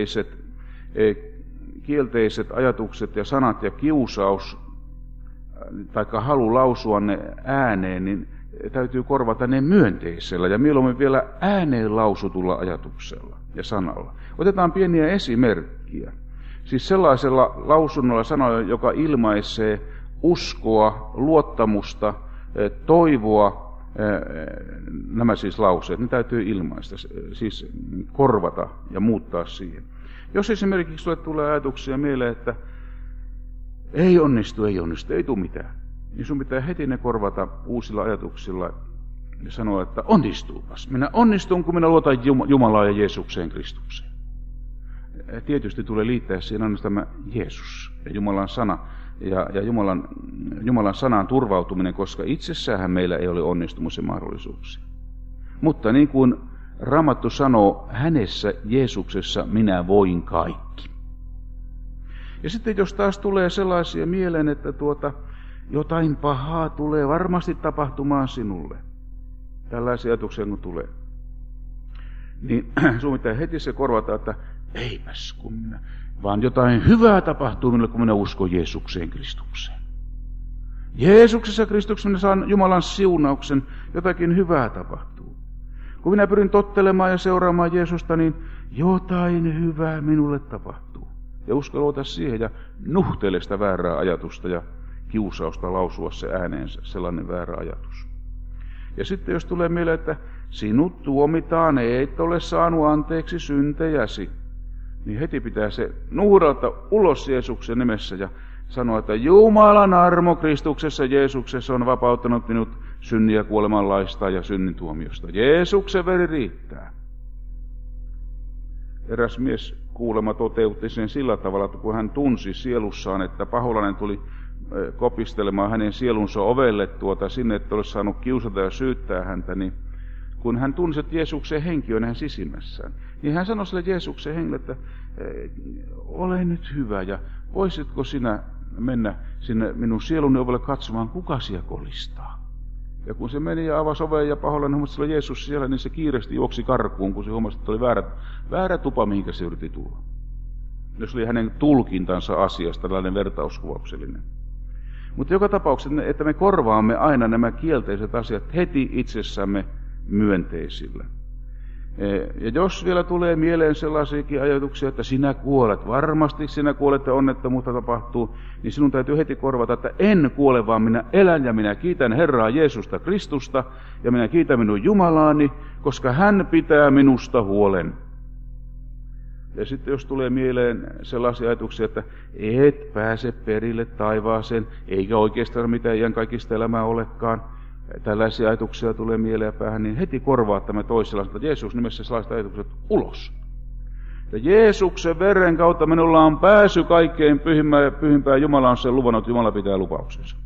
kielteiset ajatukset ja sanat ja kiusaus, tai halu lausua ne ääneen, niin täytyy korvata ne myönteisellä ja mieluummin vielä ääneen lausutulla ajatuksella ja sanalla. Otetaan pieniä esimerkkiä. Siis sellaisella lausunnolla sanalla, joka ilmaisee uskoa, luottamusta, toivoa, nämä siis lauseet, ne täytyy ilmaista, siis korvata ja muuttaa siihen. Jos esimerkiksi sulle tulee ajatuksia mieleen, että ei onnistu, ei tule mitään, niin sun pitää heti ne korvata uusilla ajatuksilla ja sanoa, että onnistuupas. Minä onnistun, kun minä luotan Jumalaa ja Jeesukseen Kristukseen. Tietysti tulee liittää siihen aina tämä Jeesus ja Jumalan sana ja Jumalan sanaan turvautuminen, koska itsessäänhän meillä ei ole onnistumisen mahdollisuuksia. Mutta niin kuin Raamattu sanoo, hänessä Jeesuksessa minä voin kaikki. Ja sitten jos taas tulee sellaisia mieleen, että jotain pahaa tulee varmasti tapahtumaan sinulle, tällaisia ajatuksia kun tulee, niin sinun pitää heti se korvata, että eipäs kun minä, vaan jotain hyvää tapahtuu minulle, kun minä uskon Jeesukseen Kristukseen. Jeesuksessa Kristuksessa minä saan Jumalan siunauksen, jotakin hyvää tapahtuu. Kun minä pyrin tottelemaan ja seuraamaan Jeesusta, niin jotain hyvää minulle tapahtuu. Ja uskalla siihen ja nuhtele sitä väärää ajatusta ja kiusausta lausua se ääneensä, sellainen väärä ajatus. Ja sitten jos tulee mieleen, että sinut tuomitaan, et ole saanut anteeksi syntejäsi, niin heti pitää se nuhdata ulos Jeesuksen nimessä ja sanoa, että Jumalan armo Kristuksessa Jeesuksessa on vapauttanut minut synnin ja kuoleman laista ja synnin tuomiosta. Jeesuksen veri riittää. Eräs mies kuulemma toteutti sen sillä tavalla, että kun hän tunsi sielussaan, että paholainen tuli kopistelemaan hänen sielunsa ovelle sinne, että olisi saanut kiusata ja syyttää häntä, niin kun hän tunsi, että Jeesuksen henki on hänen sisimmässään, niin hän sanoi sille Jeesuksen hengelle, että ole nyt hyvä ja voisitko sinä mennä sinne minun sieluni ovelle katsomaan, kuka siellä kolistaa. Ja kun se meni ja avasi oveen ja paholainen huomasi, että Jeesus siellä, niin se kiireesti juoksi karkuun, kun se huomasi, että oli väärä tupa, mihinkä se yritti tulla. Jos oli hänen tulkintansa asiasta, tällainen vertauskuvauksellinen. Mutta joka tapauksessa, että me korvaamme aina nämä kielteiset asiat heti itsessämme myönteisillä. Ja jos vielä tulee mieleen sellaisiakin ajatuksia, että sinä kuolet, varmasti sinä kuolet ja onnettomuutta tapahtuu, niin sinun täytyy heti korvata, että en kuole, vaan minä elän ja minä kiitän Herraa Jeesusta Kristusta ja minä kiitän minun Jumalaani, koska hän pitää minusta huolen. Ja sitten jos tulee mieleen sellaisia ajatuksia, että et pääse perille taivaaseen, eikä oikeastaan mitään iankaikkista elämää olekaan, tällaisia ajatuksia tulee mieleen päähän, niin heti korvaa tämä toisella, että Jeesus nimessä sellaiset ajatukset ulos. Ja Jeesuksen veren kautta minulla on pääsy kaikkein pyhimpään, Jumala on sen luvannut, että Jumala pitää lupauksensa.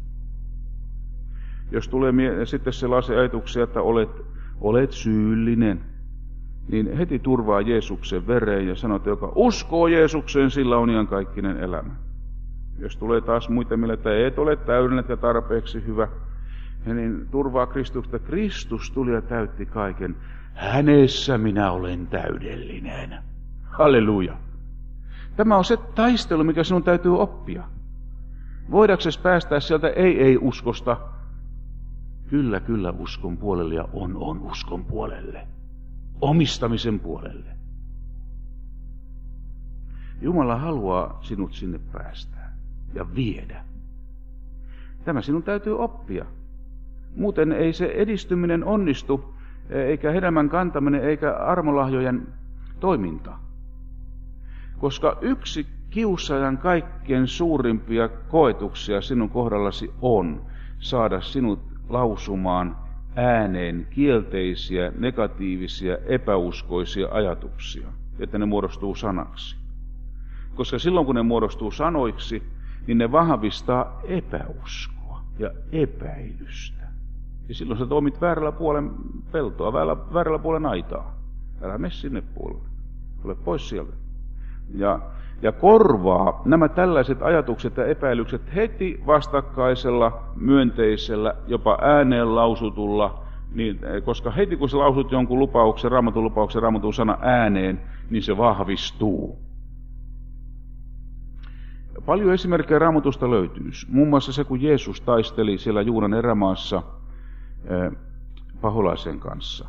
Jos tulee sitten sellaisia ajatuksia, että olet syyllinen, niin heti turvaa Jeesuksen vereen ja sanoo, että joka uskoo Jeesukseen, sillä on iankaikkinen elämä. Jos tulee taas muita mieleen, että et ole täydellinen ja tarpeeksi hyvä, niin turvaa Kristusta. Kristus tuli ja täytti kaiken. Hänessä minä olen täydellinen. Halleluja. Tämä on se taistelu, mikä sinun täytyy oppia. Voidaksesi päästää sieltä ei-uskosta kyllä uskon puolelle ja on uskon puolelle. Omistamisen puolelle. Jumala haluaa sinut sinne päästää ja viedä. Tämä sinun täytyy oppia. Muuten ei se edistyminen onnistu, eikä hedelmän kantaminen, eikä armolahjojen toiminta. Koska yksi kiusaajan kaikkein suurimpia koetuksia sinun kohdallasi on saada sinut lausumaan ääneen kielteisiä, negatiivisia, epäuskoisia ajatuksia, että ne muodostuu sanaksi. Koska silloin kun ne muodostuu sanoiksi, niin ne vahvistaa epäuskoa ja epäilystä. Ja silloin sä toimit väärällä puolen peltoa, väärällä puolen aitaa. Älä mene sinne puolelle. Tule pois sieltä. Ja korvaa nämä tällaiset ajatukset ja epäilykset heti vastakkaisella, myönteisellä, jopa ääneen lausutulla, niin, koska heti kun sä lausut jonkun lupauksen, raamatun sana ääneen, niin se vahvistuu. Paljon esimerkkejä Raamatusta löytyy. Muun muassa se, kun Jeesus taisteli siellä Juudan erämaassa paholaisen kanssa.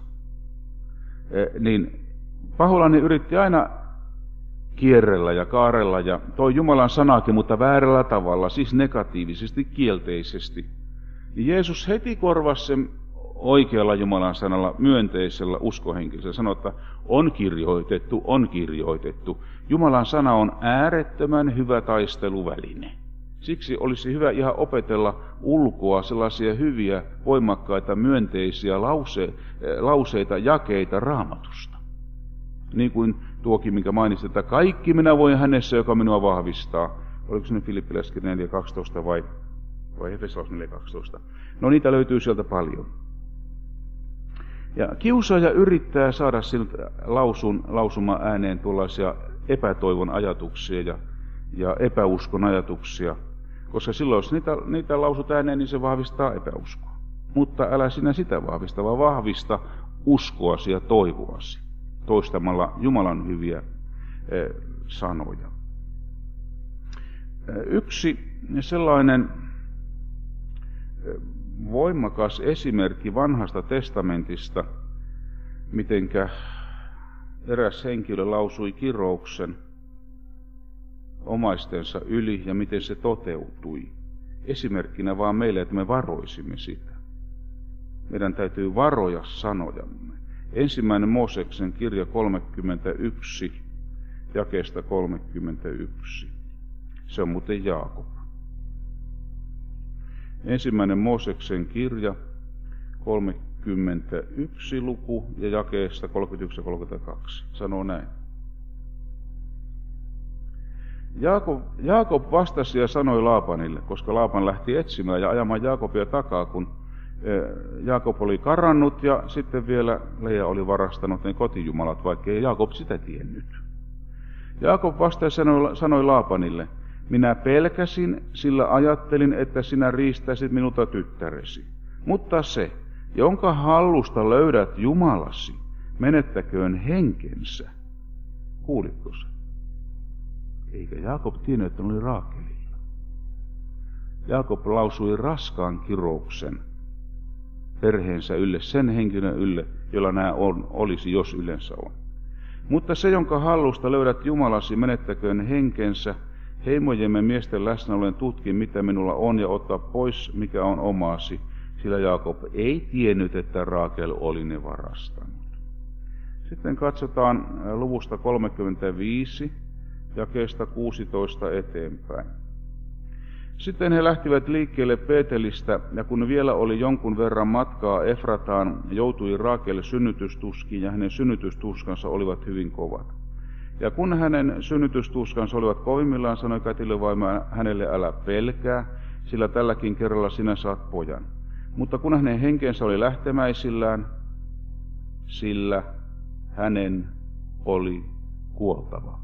Niin paholainen yritti aina kierrellä ja kaarella ja toi Jumalan sanaakin, mutta väärällä tavalla, siis negatiivisesti, kielteisesti. Ja Jeesus heti korvasi sen oikealla Jumalan sanalla, myönteisellä uskohenkisellä. Sanoi, että on kirjoitettu. Jumalan sana on äärettömän hyvä taisteluväline. Siksi olisi hyvä ihan opetella ulkoa sellaisia hyviä, voimakkaita, myönteisiä lauseita, jakeita Raamatusta. Niin kuin tuokin, minkä mainitsin, että kaikki minä voin hänessä, joka minua vahvistaa. Oliko se nyt Filippiläiskirja 4.12 vai Efesolaiskirja 4.12? No niitä löytyy sieltä paljon. Ja kiusaaja yrittää saada sinut lausumaan ääneen tuollaisia epätoivon ajatuksia ja epäuskon ajatuksia. Koska silloin, jos niitä lausut ääneen, niin se vahvistaa epäuskoa. Mutta älä sinä sitä vahvista, vaan vahvista uskoasi ja toivoasi toistamalla Jumalan hyviä sanoja. Yksi sellainen voimakas esimerkki Vanhasta testamentista, mitenkä eräs henkilö lausui kirouksen omaistensa yli ja miten se toteutui. Esimerkkinä vaan meille, että me varoisimme sitä. Meidän täytyy varoja sanojamme. 1. Mooseksen kirja 31, jakeesta 31. Se on muuten Jaakob. 1. Mooseksen kirja 31 luku ja jakeesta 31 ja 32 sanoo näin. Jaakob vastasi ja sanoi Laapanille, koska Laapan lähti etsimään ja ajamaan Jaakobia takaa, kun Jaakob oli karannut ja sitten vielä Lea oli varastanut ne kotijumalat, vaikka ei Jaakob sitä tiennyt. Jaakob vastasi ja sanoi Laapanille, minä pelkäsin, sillä ajattelin, että sinä riistäisit minulta tyttäresi. Mutta se, jonka hallusta löydät Jumalasi, menettäköön henkensä. Kuulitko se? Eikä Jaakob tiennyt, että oli Raakelilla. Jaakob lausui raskaan kirouksen perheensä ylle, sen henkilön ylle, jolla nämä olisi, jos yleensä on. Mutta se, jonka hallusta löydät Jumalasi, menettäköön henkensä, heimojemme miesten läsnäolen tutki, mitä minulla on, ja ottaa pois, mikä on omaasi, sillä Jaakob ei tiennyt, että Raakel oli ne varastanut. Sitten katsotaan luvusta 35, jakeesta 16 eteenpäin. Sitten he lähtivät liikkeelle Beetelistä, ja kun vielä oli jonkun verran matkaa Efrataan, joutui Raakel synnytystuskiin, ja hänen synnytystuskansa olivat hyvin kovat. Ja kun hänen synnytystuskansa olivat kovimmillaan, sanoi kätilövaimo hänelle, älä pelkää, sillä tälläkin kerralla sinä saat pojan. Mutta kun hänen henkensä oli lähtemäisillään, sillä hänen oli kuoltava.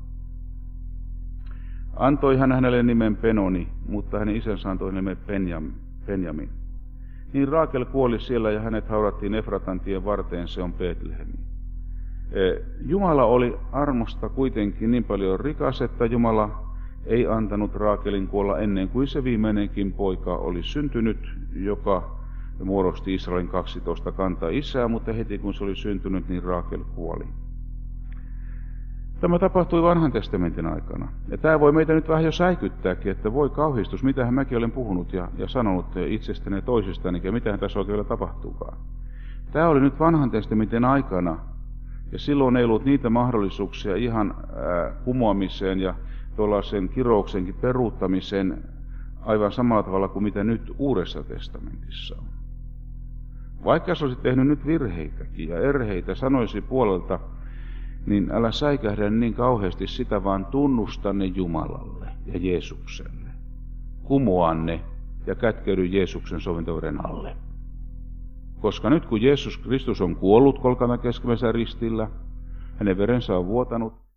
Antoi hän hänelle nimen Penoni, mutta hänen isänsä antoi nimen Benjamin. Niin Raakel kuoli siellä ja hänet haudattiin Efratan tien varteen, se on Betlehemiin. Jumala oli armosta kuitenkin niin paljon rikas, että Jumala ei antanut Raakelin kuolla ennen kuin se viimeinenkin poika oli syntynyt, joka muodosti Israelin 12 kanta-isää, mutta heti kun se oli syntynyt, niin Raakel kuoli. Tämä tapahtui Vanhan testamentin aikana. Ja tämä voi meitä nyt vähän jo säikyttääkin, että voi kauhistus, mitähän mäkin olen puhunut ja sanonut itsestäni ja toisistani, ja mitähän tässä oikein vielä tapahtuukaan. Tämä oli nyt Vanhan testamentin aikana, ja silloin ei ollut niitä mahdollisuuksia ihan kumoamiseen ja tuollaisen kirouksenkin peruuttamiseen aivan samalla tavalla kuin mitä nyt Uudessa testamentissa on. Vaikka sä olisit tehnyt nyt virheitäkin ja erheitä sanoisi puolelta, niin älä säikähdä niin kauheasti sitä, vaan tunnusta ne Jumalalle ja Jeesukselle. Kumoa ne ja kätkeydy Jeesuksen sovintaveden alle. Koska nyt kun Jeesus Kristus on kuollut Golgatan keskimmäisellä ristillä, hänen verensä on vuotanut,